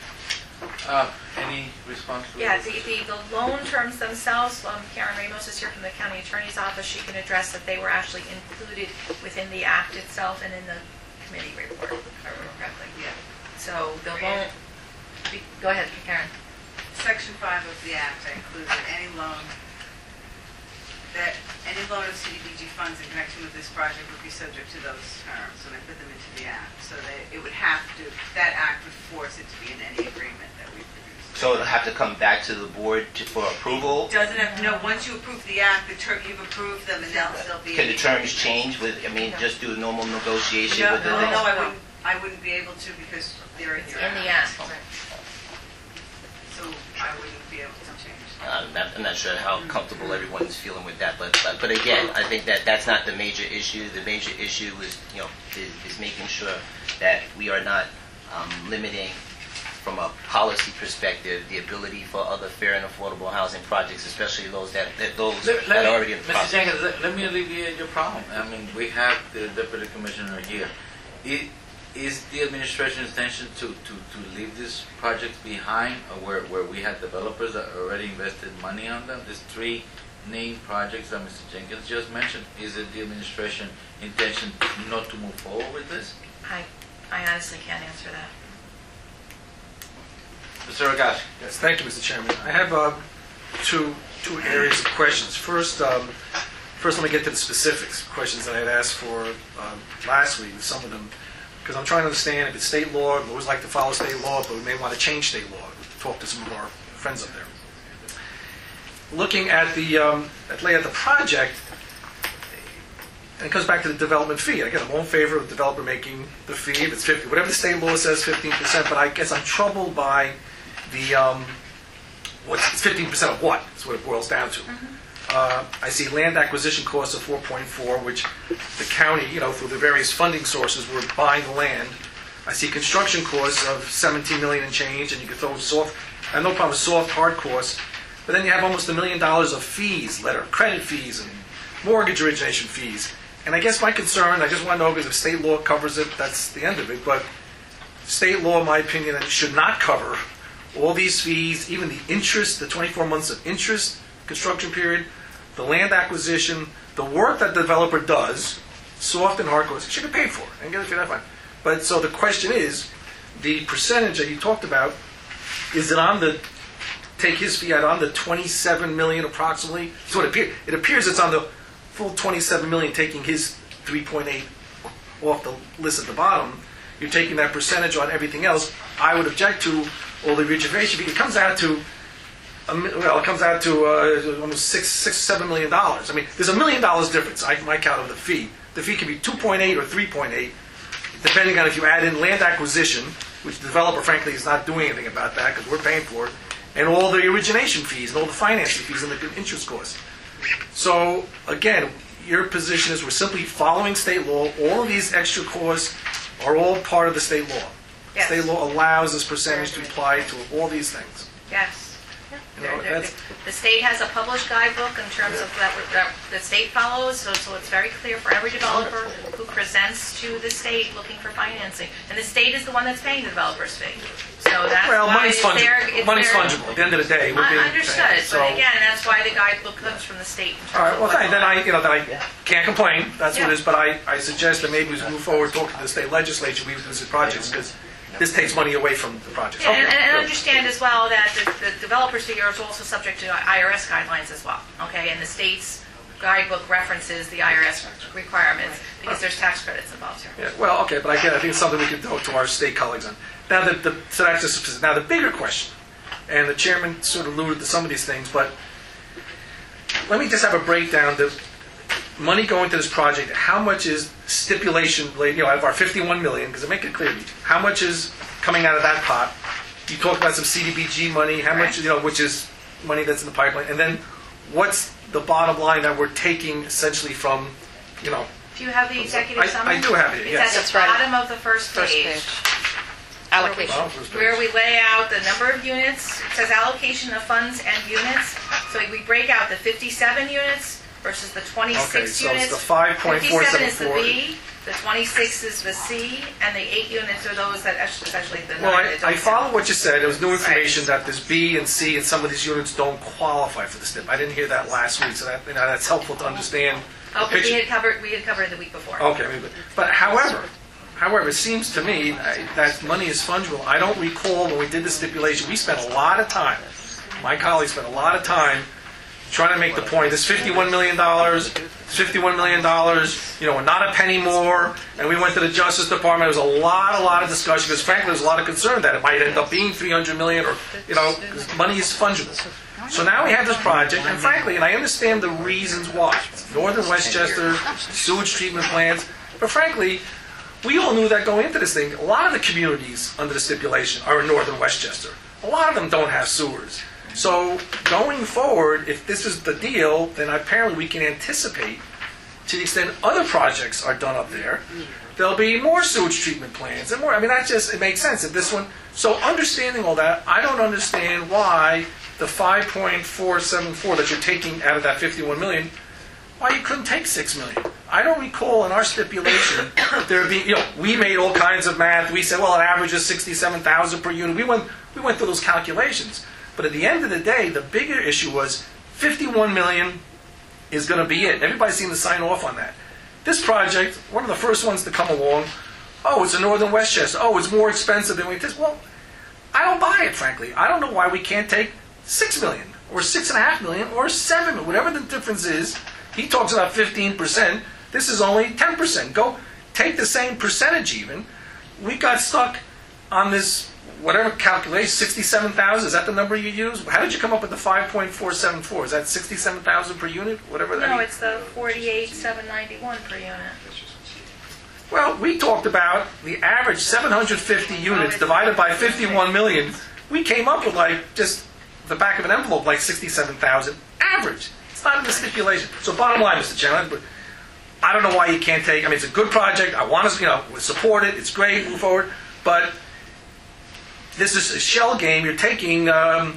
Uh, any response to Yeah, that? the, the, the loan terms themselves, um, Karen Ramos is here from the county attorney's office. She can address that they were actually included within the act itself and in the committee report, if I remember correctly. Yeah. So the loan, go ahead, Karen. Section five of the act included any loan that any loan of C D B G funds in connection with this project would be subject to those terms, and I put them into the act. So that it would have to, that act would force it to be in any agreement that we produce. So it'll have to come back to the board to, for approval? Doesn't have, no, once you approve the act, the term, you've approved them, and they'll, they'll be. Can the terms change with, I mean, just do a normal negotiation No, with the... no, no, I wouldn't, I wouldn't be able to because they're in your In the act. act. So I wouldn't be able to change. I'm not, I'm not sure how comfortable everyone is feeling with that, but, but but again, I think that that's not the major issue. The major issue is, you know, is, is making sure that we are not um, limiting, from a policy perspective, the ability for other fair and affordable housing projects, especially those that, that those Let, let that me, are already in the Mister process. Jenkins, let, let me alleviate your problem. I mean, we have the deputy commissioner here. It, is the administration's intention to, to, to leave this project behind, uh, where, where we had developers that already invested money on them? These three named projects that Mister Jenkins just mentioned, is it the administration intention not to move forward with this? I, I honestly can't answer that. Mister Ragashi. Yes, thank you, Mister Chairman. I have uh, two two areas of questions. First, um, first let me get to the specifics, questions that I had asked for um, last week, some of them, because I'm trying to understand if it's state law. We always like to follow state law, but we may want to change state law. Talk to some of our friends up there. Looking at the um, at, at the project, and it comes back to the development fee. Again, I'm all in favor of the developer making the fee. If it's fifty, whatever the state law says, fifteen percent. But I guess I'm troubled by the um, what's fifteen percent of what? That's what it boils down to. Mm-hmm. Uh, I see land acquisition costs of four point four, which the county, you know, through the various funding sources, we're buying the land. I see construction costs of seventeen million and change, and you can throw soft. I have no problem with soft, hard costs, but then you have almost a million dollars of fees, letter of credit fees, and mortgage origination fees. And I guess my concern, I just want to know, because if state law covers it, that's the end of it. But state law, in my opinion, should not cover all these fees, even the interest, the twenty-four months of interest, construction period, the land acquisition, the work that the developer does, soft and hard costs, it should be paid for and get it for that fine. But so the question is, the percentage that you talked about, is it on the, take his fee out on the twenty-seven million approximately? So it appears, it appears it's on the full twenty-seven million, taking his three point eight off the list at the bottom. You're taking that percentage on everything else. I would object to all the reservation fee. It comes out to, a, well, it comes out to uh, almost six, six, seven million dollars. I mean, there's a million dollars difference. I my count of the fee. The fee can be two point eight or three point eight, depending on if you add in land acquisition, which the developer, frankly, is not doing anything about that because we're paying for it, and all the origination fees and all the financing fees and the interest costs. So again, your position is we're simply following state law. All of these extra costs are all part of the state law. Yes. State law allows this percentage to apply to all these things. Yes. You know, There- there- that's- The state has a published guidebook in terms of that that the state follows, so so it's very clear for every developer who presents to the state looking for financing. And the state is the one that's paying the developer's fee. So that's Well, why money's it's fungible. there. It's Money's there- fungible. At the end of the day, we're being I understood, paid. but So- again, that's why the guidebook comes from the state. in terms All right. of Well, what's fine. Then I, allowed. you know, then I can't complain. That's what it Yeah. is. But I, I suggest that maybe as we move forward, talk to the state legislature, we use the projects because this takes money away from the projects. Yeah, and, Okay, and good. understand as well that the, the developer's fee is also subject to I R S guidelines as well, okay? And the state's guidebook references the I R S requirements because there's tax credits involved here. Yeah, well, okay, but again, I think it's something we can talk to our state colleagues on. Now, the, the, so that's just now the bigger question, and the chairman sort of alluded to some of these things, but let me just have a breakdown. The money going to this project, how much is stipulation, you know, out of our fifty-one million, because I make it clear, how much is coming out of that pot? You talked about some C D B G money, how much, you know, which is money that's in the pipeline, and then what's the bottom line that we're taking essentially from, you know, Do you have the executive I- summary? I do have it, yes. It's That's at right. the bottom of the first First page. page. Allocation. Oh, first page. Where we lay out the number of units. It says allocation of funds and units. So we break out the fifty-seven units versus the Okay, twenty-six so it's units. the five point four seven fifty-seven four. is the B, the twenty-six is the C, and the eight units are those that, essentially the Well, nine I, that I don't follow count. what you said. It was new information that this B and C and some of these units don't qualify for the S T I P. I didn't hear that last week, so that, you know, that's helpful to understand the Oh, but we picture. had covered, we had covered it the week before. Okay, maybe. But however, however, it seems to me that that money is fungible. I don't recall when we did the stipulation, we spent a lot of time, my colleagues spent a lot of time trying to make the point, this fifty-one million dollars, fifty-one million dollars, you know, not a penny more, and we went to the Justice Department, there was a lot, a lot of discussion, because frankly, there's a lot of concern that it might end up being three hundred million, or, you know, 'cause money is fungible. So now we have this project, and frankly, and I understand the reasons why, Northern Westchester, sewage treatment plants, but frankly, we all knew that going into this thing, a lot of the communities under the stipulation are in Northern Westchester. A lot of them don't have sewers. So going forward, if this is the deal, then apparently we can anticipate, to the extent other projects are done up there, there'll be more sewage treatment plants and more. I mean, that just, it makes sense. If this one, so understanding all that, I don't understand why the five point four seven four that you're taking out of that fifty-one million, why you couldn't take six million. I don't recall in our stipulation there being, you know, we made all kinds of math. We said, well, it averages sixty-seven thousand per unit. We went, we went through those calculations. But at the end of the day, the bigger issue was fifty-one million is going to be it. Everybody seemed to sign off on that. This project, one of the first ones to come along, oh, it's in Northern Westchester. Oh, it's more expensive than we did. Well, I don't buy it, frankly. I don't know why we can't take six million or six and a half million or seven, whatever the difference is. He talks about fifteen percent. This is only ten percent. Go take the same percentage even. We got stuck on this, whatever calculation, sixty-seven thousand. Is that the number you use? How did you come up with the five point four seven four? Is that sixty-seven thousand per unit? Whatever that No, is. it's the forty-eight seven ninety-one per unit. Well, we talked about the average seven hundred fifty units divided by fifty-one million. We came up with like just the back of an envelope, like sixty-seven thousand average. It's not in the stipulation. So bottom line, Mister Chairman, but I don't know why you can't take, I mean, it's a good project. I want to, you know, support it. It's great, move forward. But this is a shell game. You're taking um,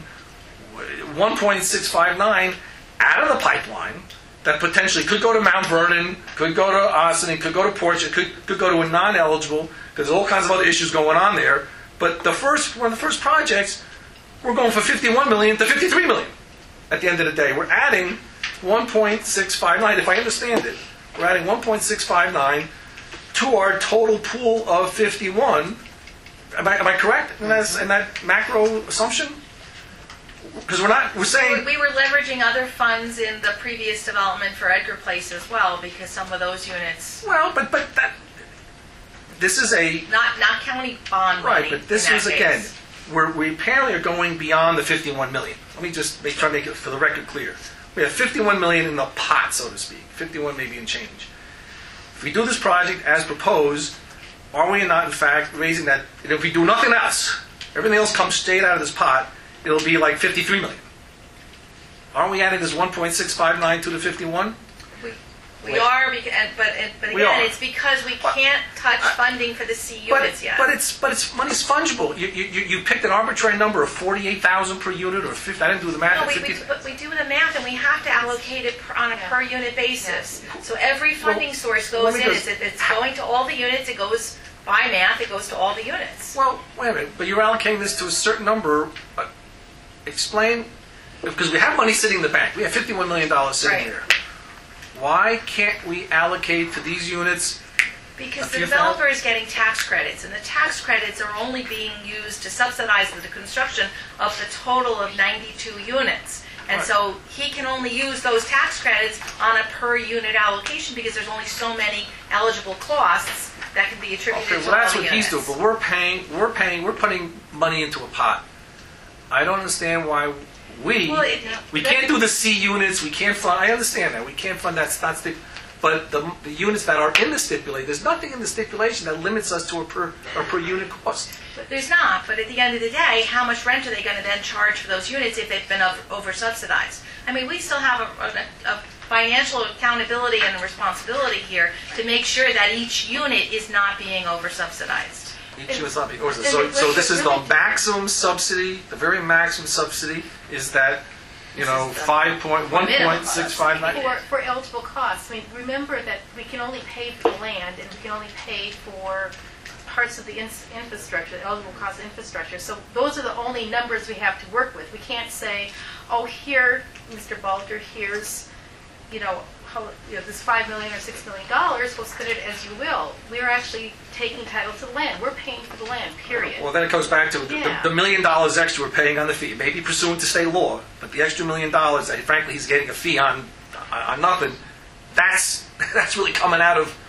one point six five nine out of the pipeline that potentially could go to Mount Vernon, could go to Austin, could go to Portia, could, could go to a non-eligible, because there's all kinds of other issues going on there. But the first, one of the first projects, we're going from fifty-one million to fifty-three million at the end of the day. We're adding one point six five nine, if I understand it. We're adding one point six five nine to our total pool of fifty-one. Am I, am I correct in that, in that macro assumption? Because we're not, we're saying... We were leveraging other funds in the previous development for Edgar Place as well, because some of those units... Well, but but that... This is a... Not not county bond money. Right, but this in that was, again, case. we're, we apparently are going beyond the fifty-one million. Let me just make, try to make it, for the record, clear. We have fifty-one million in the pot, so to speak. fifty-one maybe in change. If we do this project as proposed, are we not, in fact, raising that... If we do nothing else, everything else comes straight out of this pot, it'll be like fifty-three million. Aren't we adding this one point six five nine to the fifty-one? We, we Wait. are, beca- but, it- but We again, are. it's because we But- can't touch funding for the C But, units yet. but it's but it's money's fungible. You, you you you picked an arbitrary number of forty-eight thousand per unit or fifty. I didn't do the math. No, at we, we, fifty. but we do the math, and we have to allocate it per- on a per unit basis. So every funding source let goes me in, just- it's, it's going to all the units, it goes by math, it goes to all the units. Well, wait a minute. But you're allocating this to a certain number. Uh, explain, because we have money sitting in the bank. We have fifty-one million dollars sitting Right. there. Why can't we allocate to these units? Because A the few developer is getting tax credits, and the tax credits are only being used to subsidize the construction of the total of ninety-two units. And Right. so he can only use those tax credits on a per unit allocation because there's only so many eligible costs that can be attributed Okay, to well all that's the what units. he's doing. But we're paying. We're paying. We're putting money into a pot. I don't understand why we Well, it- we can't do the C units. We can't fund. I understand that we can't fund that. That's the. But the, the units that are in the stipulation, there's nothing in the stipulation that limits us to a per a per unit cost. But there's not, but at the end of the day, how much rent are they going to then charge for those units if they've been over subsidized? I mean, we still have a, a, a financial accountability and a responsibility here to make sure that each unit is not being over subsidized. Each unit's not being or- So, so this is the maximum subsidy. The very maximum subsidy is that, you know, five point one point six five nine. For, for eligible costs, I mean, remember that we can only pay for the land and we can only pay for parts of the in- infrastructure, the eligible cost of infrastructure. So those are the only numbers we have to work with. We can't say, oh, here, Mister Balter, here's, you know, how, you know, this five million or six million dollars, well, spend it as you will. We're actually taking title to the land. We're paying for the land, period. Well, then it goes back to the, Yeah. the, the million dollars extra we're paying on the fee, maybe pursuant to state law, but the extra million dollars, that frankly, he's getting a fee on, on nothing. That's that's really coming out of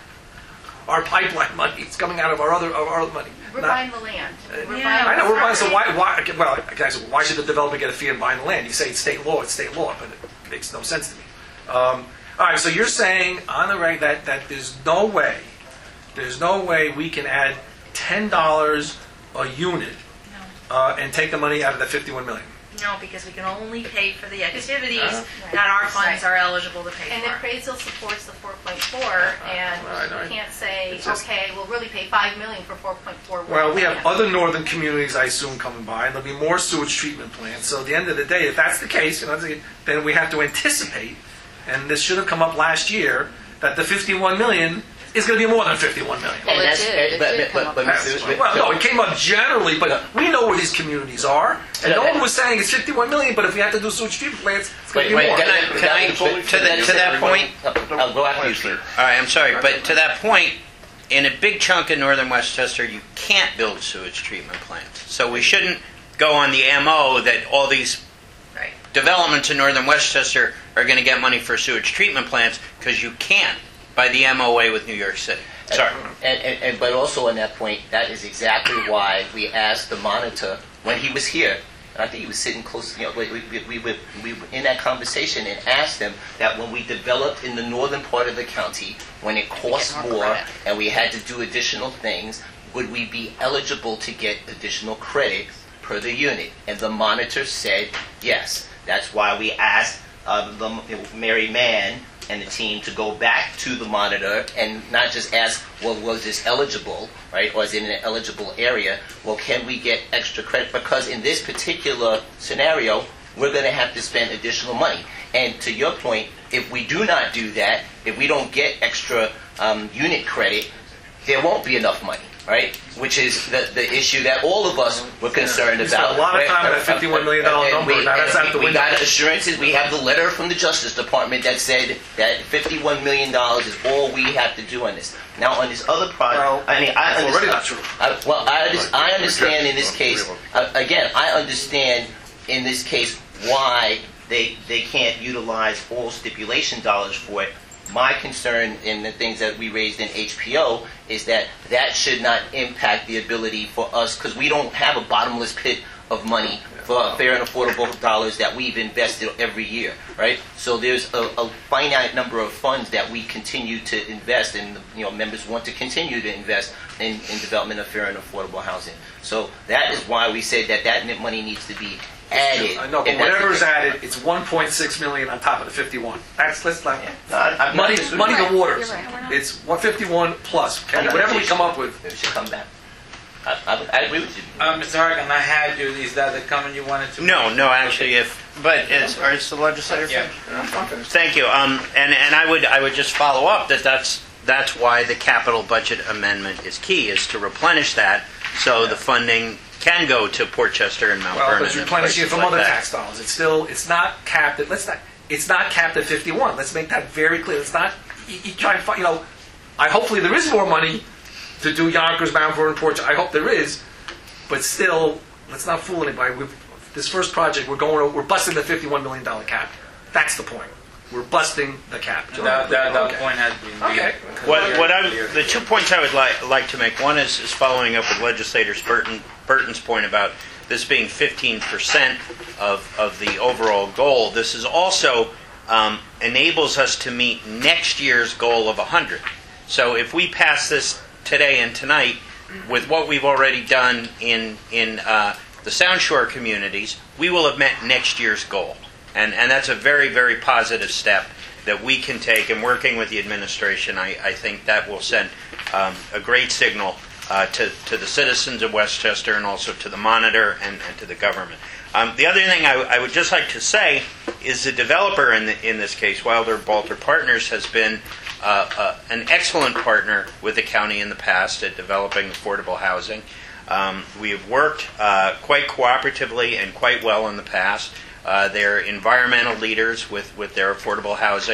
our pipeline money. It's coming out of our other of our other money. We're Not- buying the land. We're Yeah. I buying know the we're buying. So property. why? Why? Well, guys, why should the developer get a fee on buying the land? You say it's state law. It's state law, but it makes no sense to me. Um, all right. So you're saying on the reg that that there's no way, there's no way we can add ten dollars a unit uh, and take the money out of the fifty-one million. No, because we can only pay for the activities Uh-huh. that our funds Right. are eligible to pay And the for. appraisal supports the four point four, and All right, all right. you can't say, It's just- okay, we'll really pay five million for four point four. Well, we have other northern communities, I assume, coming by, and there'll be more sewage treatment plants. So at the end of the day, if that's the case, you know, then we have to anticipate, and this should have come up last year, that the fifty-one million is going to be more than fifty-one million. Well, And it that's- did. It but- did but- come up but- last but- year. Well, no, it came up generally, but we know where these communities are, and no one was saying it's fifty-one million. But if we have to do sewage treatment plants, it's going Wait, to be wait, more. can I, Can can I- I, to that- to that point- I'll go after you, Steve. All right, I'm sorry, but to that point, in a big chunk of northern Westchester, you can't build sewage treatment plants. So we shouldn't go on the M O that all these Right. developments in northern Westchester are going to get money for sewage treatment plants, because you can't by the M O A with New York City. Sorry. And, and, and but also on that point, that is exactly why we asked the monitor when he was here. And I think he was sitting close. You know, we we, we, we, we were in that conversation and asked him that when we developed in the northern part of the county, when it cost more more credit. and we had to do additional things, would we be eligible to get additional credit per the unit? And the monitor said yes. That's why we asked uh, the, you know, Mary Mann and the team to go back to the monitor and not just ask, well, was this eligible, right? Or is it in an eligible area? Well, can we get extra credit? Because in this particular scenario, we're going to have to spend additional money. And to your point, if we do not do that, if we don't get extra um, unit credit, there won't be enough money, right? Which is the, the issue that all of us were concerned We about. spent a lot of time on that fifty-one million dollars And number. we- Now that's and out the we window. got assurances. We have the letter from the Justice Department that said that fifty-one million dollars is all we have to do on this. Now, on this other project, Well, I mean, I that's already understand. not true. I, well, I, under- I understand in this case. Uh, again, I understand in this case why they they can't utilize all stipulation dollars for it. My concern in the things that we raised in H P O is that that should not impact the ability for us, because we don't have a bottomless pit of money for fair and affordable dollars that we've invested every year, right? So there's a, a finite number of funds that we continue to invest, and you know members want to continue to invest in, in development of fair and affordable housing. So that is why we said that that money needs to be added. I know, but And that's whatever the- is added, it's one point six million on top of the fifty-one. That's let's not No, I- I'm not money. disagreeing. Money the You're waters. right, you're right. It's one fifty-one plus. I know. Whatever we come up with. It should come back. I, I, I agree with you. Uh, Mister Harkin, I had you. Is that the comment you wanted to? No, no, actually, if but is, or is the legislator Yeah. finished? Thank you. Um, and and I would I would just follow up that that's that's why the capital budget amendment is key, is to replenish that so the funding can go to Portchester and Mount Well, Vernon. but it's and replenishing it places from like other that. tax dollars. It's still, it's not capped at, let's not, it's not capped at fifty-one. Let's make that very clear. It's not, you, you try and find, you know, I, hopefully there is more money to do Yonkers, Mount Vernon, Portchester. I hope there is, but still, let's not fool anybody. We've, this first project, we're going, we're busting the fifty-one million dollars cap. That's the point. We're busting the cap. That, that, that Okay. point has been made. Okay. What, what I, the two points I would li- like to make, one is, is following up with legislator Burton, Burton's point about this being fifteen percent of, of the overall goal. This is also um, enables us to meet next year's goal of one hundred. So if we pass this today and tonight, with what we've already done in, in uh, the Sound Shore communities, we will have met next year's goal. And, and that's a very, very positive step that we can take. And working with the administration, I, I think that will send um, a great signal uh, to, to the citizens of Westchester and also to the monitor and, and to the government. Um, the other thing I, I would just like to say is the developer in, the, in this case, Wilder Balter Partners, has been uh, uh, an excellent partner with the county in the past at developing affordable housing. Um, we have worked uh, quite cooperatively and quite well in the past. Uh, they're environmental leaders with, with their affordable housing.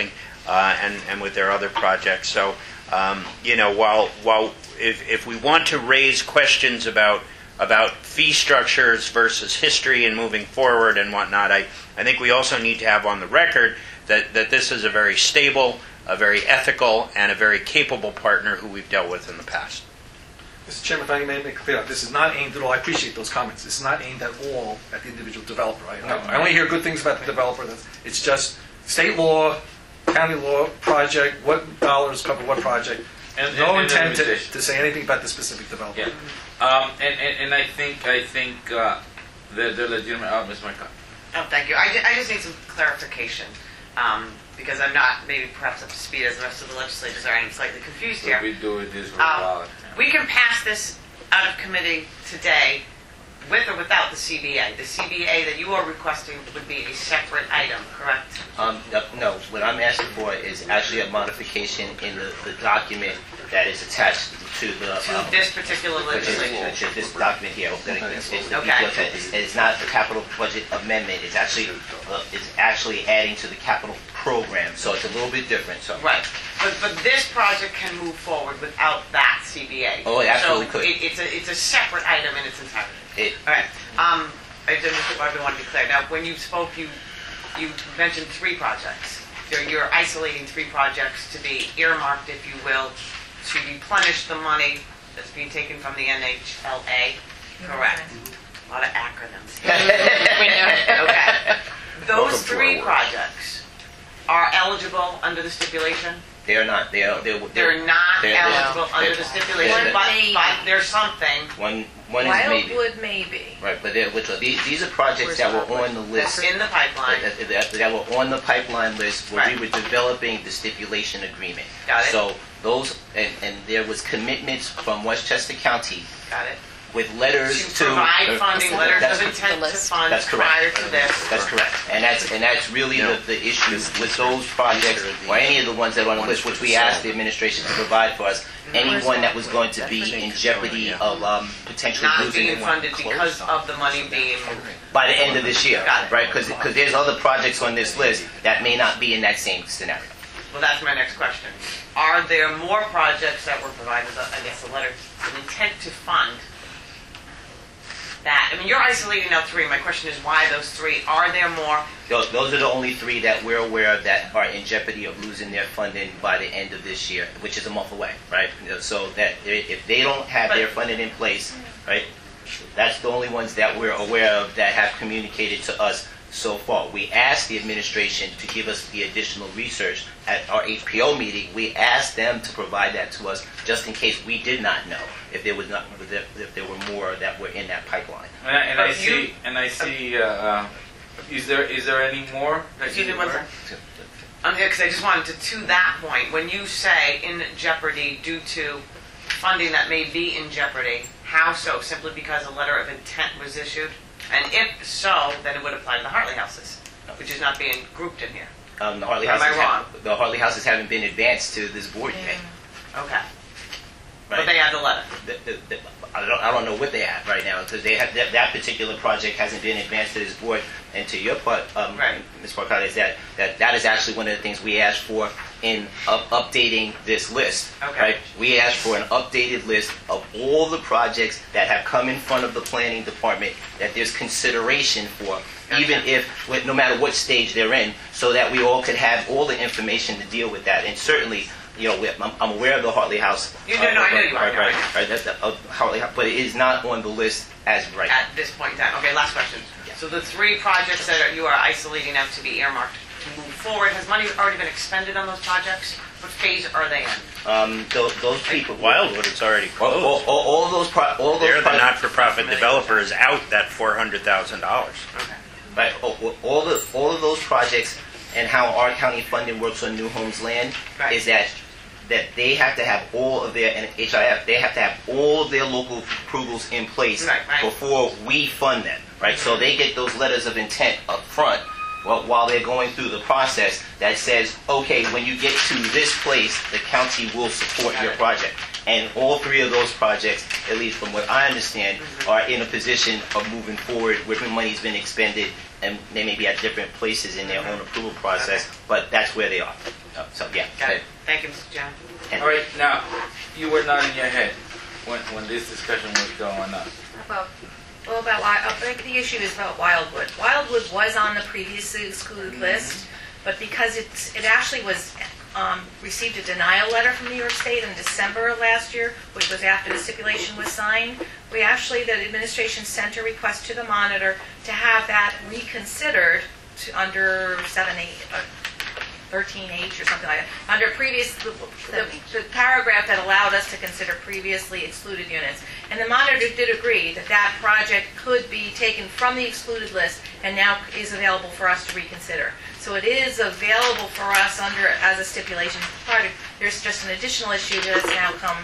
uh, and and with their other projects. So, um, you know, while while if if we want to raise questions about about fee structures versus history and moving forward and whatnot, I I think we also need to have on the record that that this is a very stable, a very ethical, and a very capable partner who we've dealt with in the past. Mister Chairman, if I may make it clear, this is not aimed at all, I appreciate those comments, this is not aimed at all at the individual developer. I, I only hear good things about the developer. It's just state law, county law, project, what dollars cover what project, and no And- and intent to, limitation. to say anything about the specific developer. Yeah. Um, and, and, and I think I think uh, they're, they're legitimate. Uh, Miz Marcotte. Oh, thank you. I, ju- I just need some clarification, um, because I'm not maybe perhaps up to speed as the rest of the legislators are, and I'm slightly confused So here. we do it this way. Um, we can pass this out of committee today with or without the C B A. The C B A that you are requesting would be a separate item, correct? Um, no, no, what I'm asking for is actually a modification in the, the document that is attached to the. To um, this particular which is- legislation. which is this document here. That it's, it's, the Okay. it's, it's not the capital budget amendment. It's actually uh, it's actually adding to the capital program. So it's a little bit different. So Right. But, but this project can move forward without that C B A. Oh, it absolutely so could. It, it's, a, it's a separate item in its entirety. it, All right. Um, I just I want to be clear. Now, when you spoke, you you mentioned three projects. You're, you're isolating three projects to be earmarked, if you will, to replenish the money that's being taken from the N H L A. Correct. A lot of acronyms. We know. Okay. Those Welcome to three our world. projects are eligible under the stipulation? they are not. They are. They're, They're not they're- eligible they're- under the stipulation, they're- but, Maybe. but there's something. One one is maybe. Wildwood maybe. Right, but they're, which are, these, these are projects that were on the list. That's in the pipeline. That, that, that were on the pipeline list where Right. we were developing the stipulation agreement. Got it. So those, and, and there was commitments from Westchester County Got it. with letters To to. provide uh, funding, uh, letters that's- of intent to list. fund That's correct. prior to this. That's correct. And that's, and that's really the, the issue with those projects, or any of the ones that are on the list, which we asked the administration to provide for us. Anyone that was going to be in jeopardy of um, potentially Not losing being it funded because of the money being, by the end of this year, Got it. right? Because there's other projects on this list that may not be in that same scenario. well, that's my next question. Are there more projects that were provided, I guess, a letter of intent to fund that? I mean, you're isolating out three. My question is why those three? Are there more? Those, those are the only three that we're aware of that are in jeopardy of losing their funding by the end of this year, which is a month away, right? You know, so that they- if they don't have their funding in place, right, that's the only ones that we're aware of that have communicated to us so far. We asked the administration to give us the additional research at our H P O meeting. We asked them to provide that to us just in case we did not know if there was not if there were more that were in that pipeline. And I, and I But you- see and I see. Uh, uh, is there is there any more? That Excuse you me one aware? second. Um, because I just wanted to, to that point, when you say in jeopardy due to funding that may be in jeopardy, how so? Simply because a letter of intent was issued? And if so, then it would apply to the Hartley houses, which is not being grouped in here. Um, the Hartley Am I houses wrong? have- the Hartley houses haven't been advanced to this board yet. Okay. Right? But they have the letter. The- the- the- I don't, I don't know what they have right now because they have that, that particular project hasn't been advanced to this board. And to your part, um, Right. Miz Marcotte, is that, that that is actually one of the things we asked for in up, updating this list. Okay. Right? We asked for an updated list of all the projects that have come in front of the planning department that there's consideration for, even if, with- no matter what stage they're in, so that we all could have all the information to deal with that. And certainly, you know, we- I'm, I'm aware of the Hartley House. You do know, I know you are, Right, yeah, right, right. right. That's the, uh, Hartley House, but it is not on the list as of right now. At this point in time. Okay, last question. Yeah. So the three projects that are, you are isolating out to be earmarked to move forward, has money already been expended on those projects? What phase are they in? Um, those, those people. Wildwood, it's already All, all, closed. all, all those pro, all those There, the projects. not-for-profit developer is out that four hundred thousand dollars. Okay. Right, all, all- all the all of those projects and how our county funding works on New Homes land Right. is that that they have to have all of their and H I F they have to have all of their local approvals in place Right, right. before we fund them. Right, so they get those letters of intent up front. Well, while they're going through the process, that says, okay, when you get to this place, the county will support Got your it. project. And all three of those projects, at least from what I understand, Mm-hmm. are in a position of moving forward where the money's been expended, and they may be at different places in their own approval process, but that's where they are. Oh, So, yeah. Got it. but- Thank you, Mister Chairman. All right, now, you were nodding your head when, when this discussion was going on. About, well, about, Wi- I think the issue is about Wildwood. Wildwood was on the previously excluded list, but because it's, it actually was, um, received a denial letter from New York State in December of last year, which was after the stipulation was signed, we actually, the administration sent a request to the monitor to have that reconsidered to, under seven, eight, uh, thirteen H or something like that, under previous, the, the, the paragraph that allowed us to consider previously excluded units. And the monitor did agree that that project could be taken from the excluded list and now is available for us to reconsider. So it is available for us under, as a stipulation project. There's just an additional issue that's now come,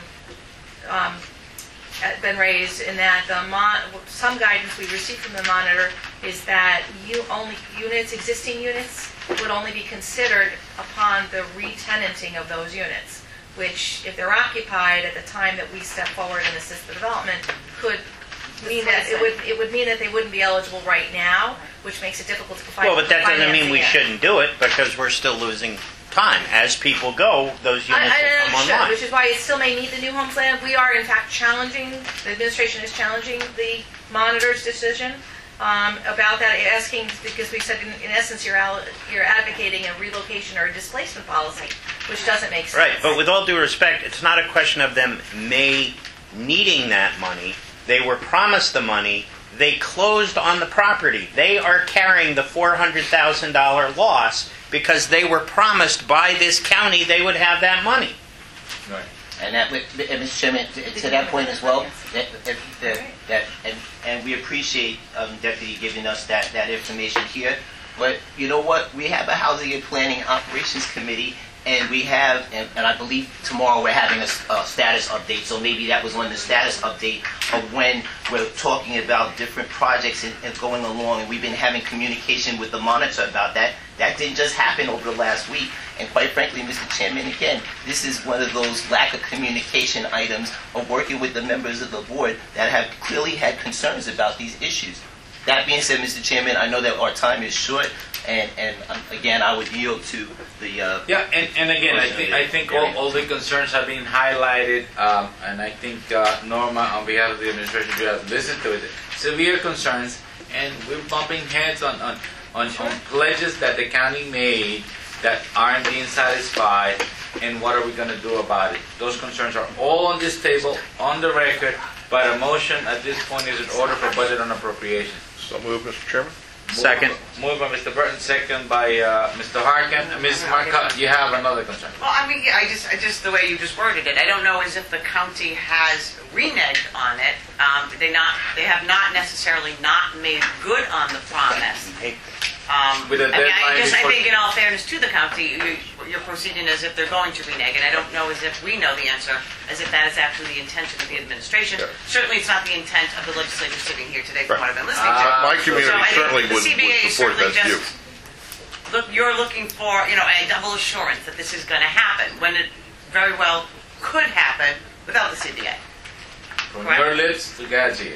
um, uh, been raised in that the mon, some guidance we received from the monitor is that you only units, existing units, would only be considered upon the re-tenanting of those units, which, if they're occupied at the time that we step forward and assist the development, could mean that it would it would mean that they wouldn't be eligible right now, which makes it difficult to find. Well, but that doesn't mean we financing shouldn't do it, because we're still losing time. As people go, those I, units I will come understood, online. which is why it still may meet the new homes plan. We are in fact challenging, the administration is challenging the monitor's decision um, about that, asking, because we said in, in essence you're, al- you're advocating a relocation or a displacement policy, which doesn't make sense. Right, but with all due respect, it's not a question of them may needing that money. They were promised the money. They closed on the property. They are carrying the four hundred thousand dollars loss because they were promised by this county they would have that money. Right. And that, would- and Mister Chairman, to, to that point as well, that, that, that, that and, and we appreciate um, Deputy giving us that, that information here. But you know what? We have a Housing and Planning Operations Committee, and we have, and, and I believe tomorrow we're having a, s- a status update. So maybe that was on the status update of when we're talking about different projects and, and going along. And we've been having communication with the monitor about that. That didn't just happen over the last week. And quite frankly, Mister Chairman, again, this is one of those lack of communication items of working with the members of the board that have clearly had concerns about these issues. That being said, Mister Chairman, I know that our time is short, and, and um, again, I would yield to the... Uh, Yeah, and, and again, I think I think all, all the concerns have been highlighted, um, and I think uh, Norma, on behalf of the administration, you have listened to it. Severe concerns, and we're bumping heads on, on, on, on pledges that the county made that aren't being satisfied, and what are we going to do about it? Those concerns are all on this table, on the record, but a motion at this point is in order for budget and appropriation. So moved, Mister Chairman. Second. Moved by Mister Burton, second by uh, Mister Harkin. Miz Marcotte, you have another concern. Well, I mean, I just, I just the way you just worded it, I don't know as if the county has reneged on it. Um, they not, they have not necessarily not made good on the promise. Um, With a I mean, I deadline just, I before- think in all fairness to the county, you, you're proceeding as if they're going to renege, and I don't know as if we know the answer, as if that is actually the intention of the administration. Yeah. Certainly, it's not the intent of the legislature sitting here today, from Right. what I've been listening Uh, to. My community So I think certainly the would, C B A would is support certainly that view. just- Look, you're looking for, you know, a double assurance that this is going to happen, when it very well could happen without the C B A. From Correct. your lips to God's ears.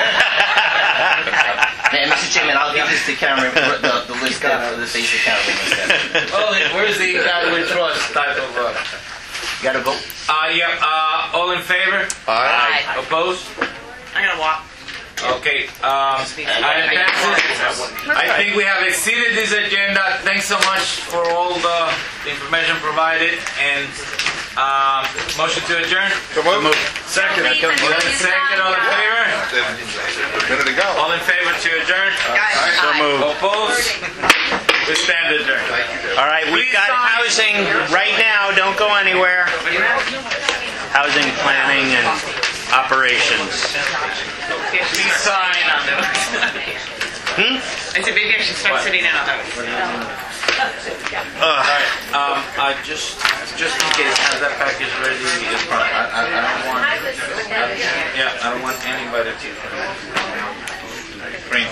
and Mister Chairman, I'll give this to Cameron, the, the list of the things that Cameron must have. Oh, where's the guy with trust type of... Uh, Got to vote? uh, yeah, uh, all in favor? Aye. Aye. Opposed? I'm going to walk. Okay, um, item passes. I think we have exceeded this agenda. Thanks so much for all the information provided, and um, motion to adjourn. So moved. Second. Please, until you Second, all in stop. favor? A minute ago. All in favor to adjourn? Guys, So moved. Opposed? We stand adjourned. All right, we've Please got sign. housing right now. Don't go anywhere. Housing planning and operations. Please sign. Hmm? I said maybe I should start sitting in on those. All right. Um, uh, just, just in case, have that package ready in front. I, I, I don't want. I, yeah, I don't want anybody to bring.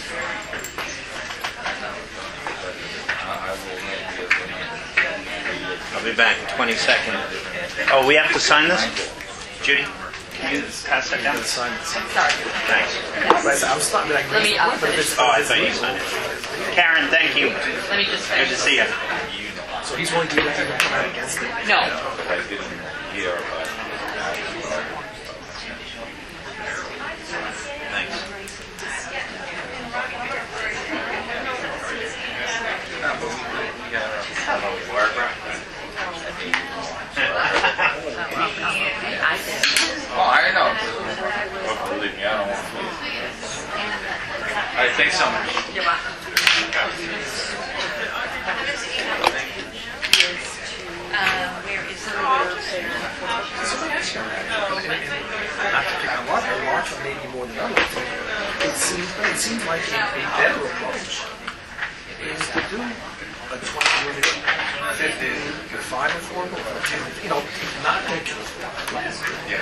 I will make the I'll be back in twenty seconds. Oh, we have to sign this? Judy, can you pass that down? Sign it. Thanks. I'm starting, like, Let me, uh, finish. Oh, I thought you signed it. Karen, thank you. Let me just Good finish. to see you. so he's willing to do that, he's going to come out against it? No. Thanks. Oh, I know. Oh, believe me, I don't want to. All right, thanks so much. You're welcome. Where is the... Not to pick on Mark, but Mark maybe more than others. It seems, it seems like a, a better approach is to do a twenty unit, fifty, a five or four, or ten, you know, not ridiculous. Yeah.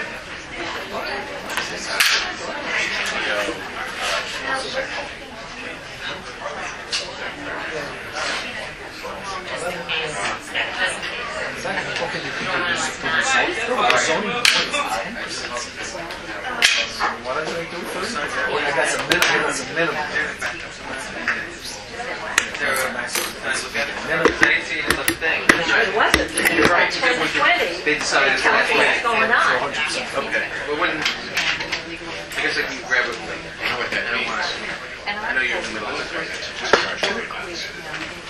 What are they doing first? That's a minimum. That's a minimum. nineteen is the thing. It wasn't. You're right. twenty twenty. They decided Tell us what's going on. Okay. Well, when, I guess I can grab it. I know what that means. I know you're in the middle of it right now, so just charge it.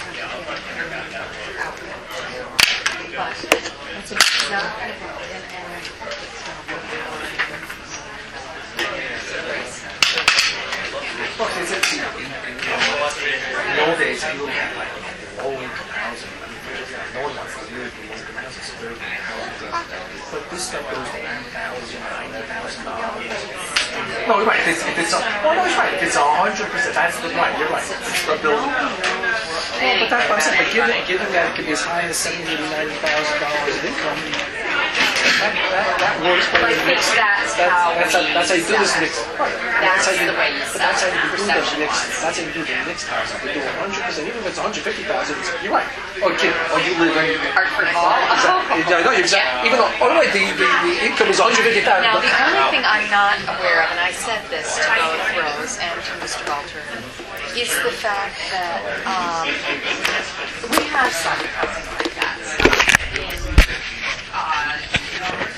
Look, it's, it's, you know, in, in, in the old days, people had like low income housing. I mean, no one wants to live in low income housing, suburban housing. But this stuff goes to eighty thousand, ninety thousand dollars. No, you're right. If it's, if it's a, well, no, it's right. If it's a hundred percent, that's the right. You're right. For a building. Well, but that's what I'm saying. But given, given that it could be as high as seventy, eighty, ninety thousand dollars of income, that, that, that works. But I think that's how that's, we that's how you do this mix. Right. That's how you, the way you but that's how you do the perception. mix. That's how you do the mixed housing. We do one hundred percent. Even if it's one hundred fifty thousand, you're right. Or kid, or you live in Hartford Hall. Exactly. I know you're exactly. Even though, oh no, wait, the, the, the income is one hundred fifty thousand. Now, the only thing I'm not aware of, and I said this to both Rose and to Mister Walter, is the fact that um, we have some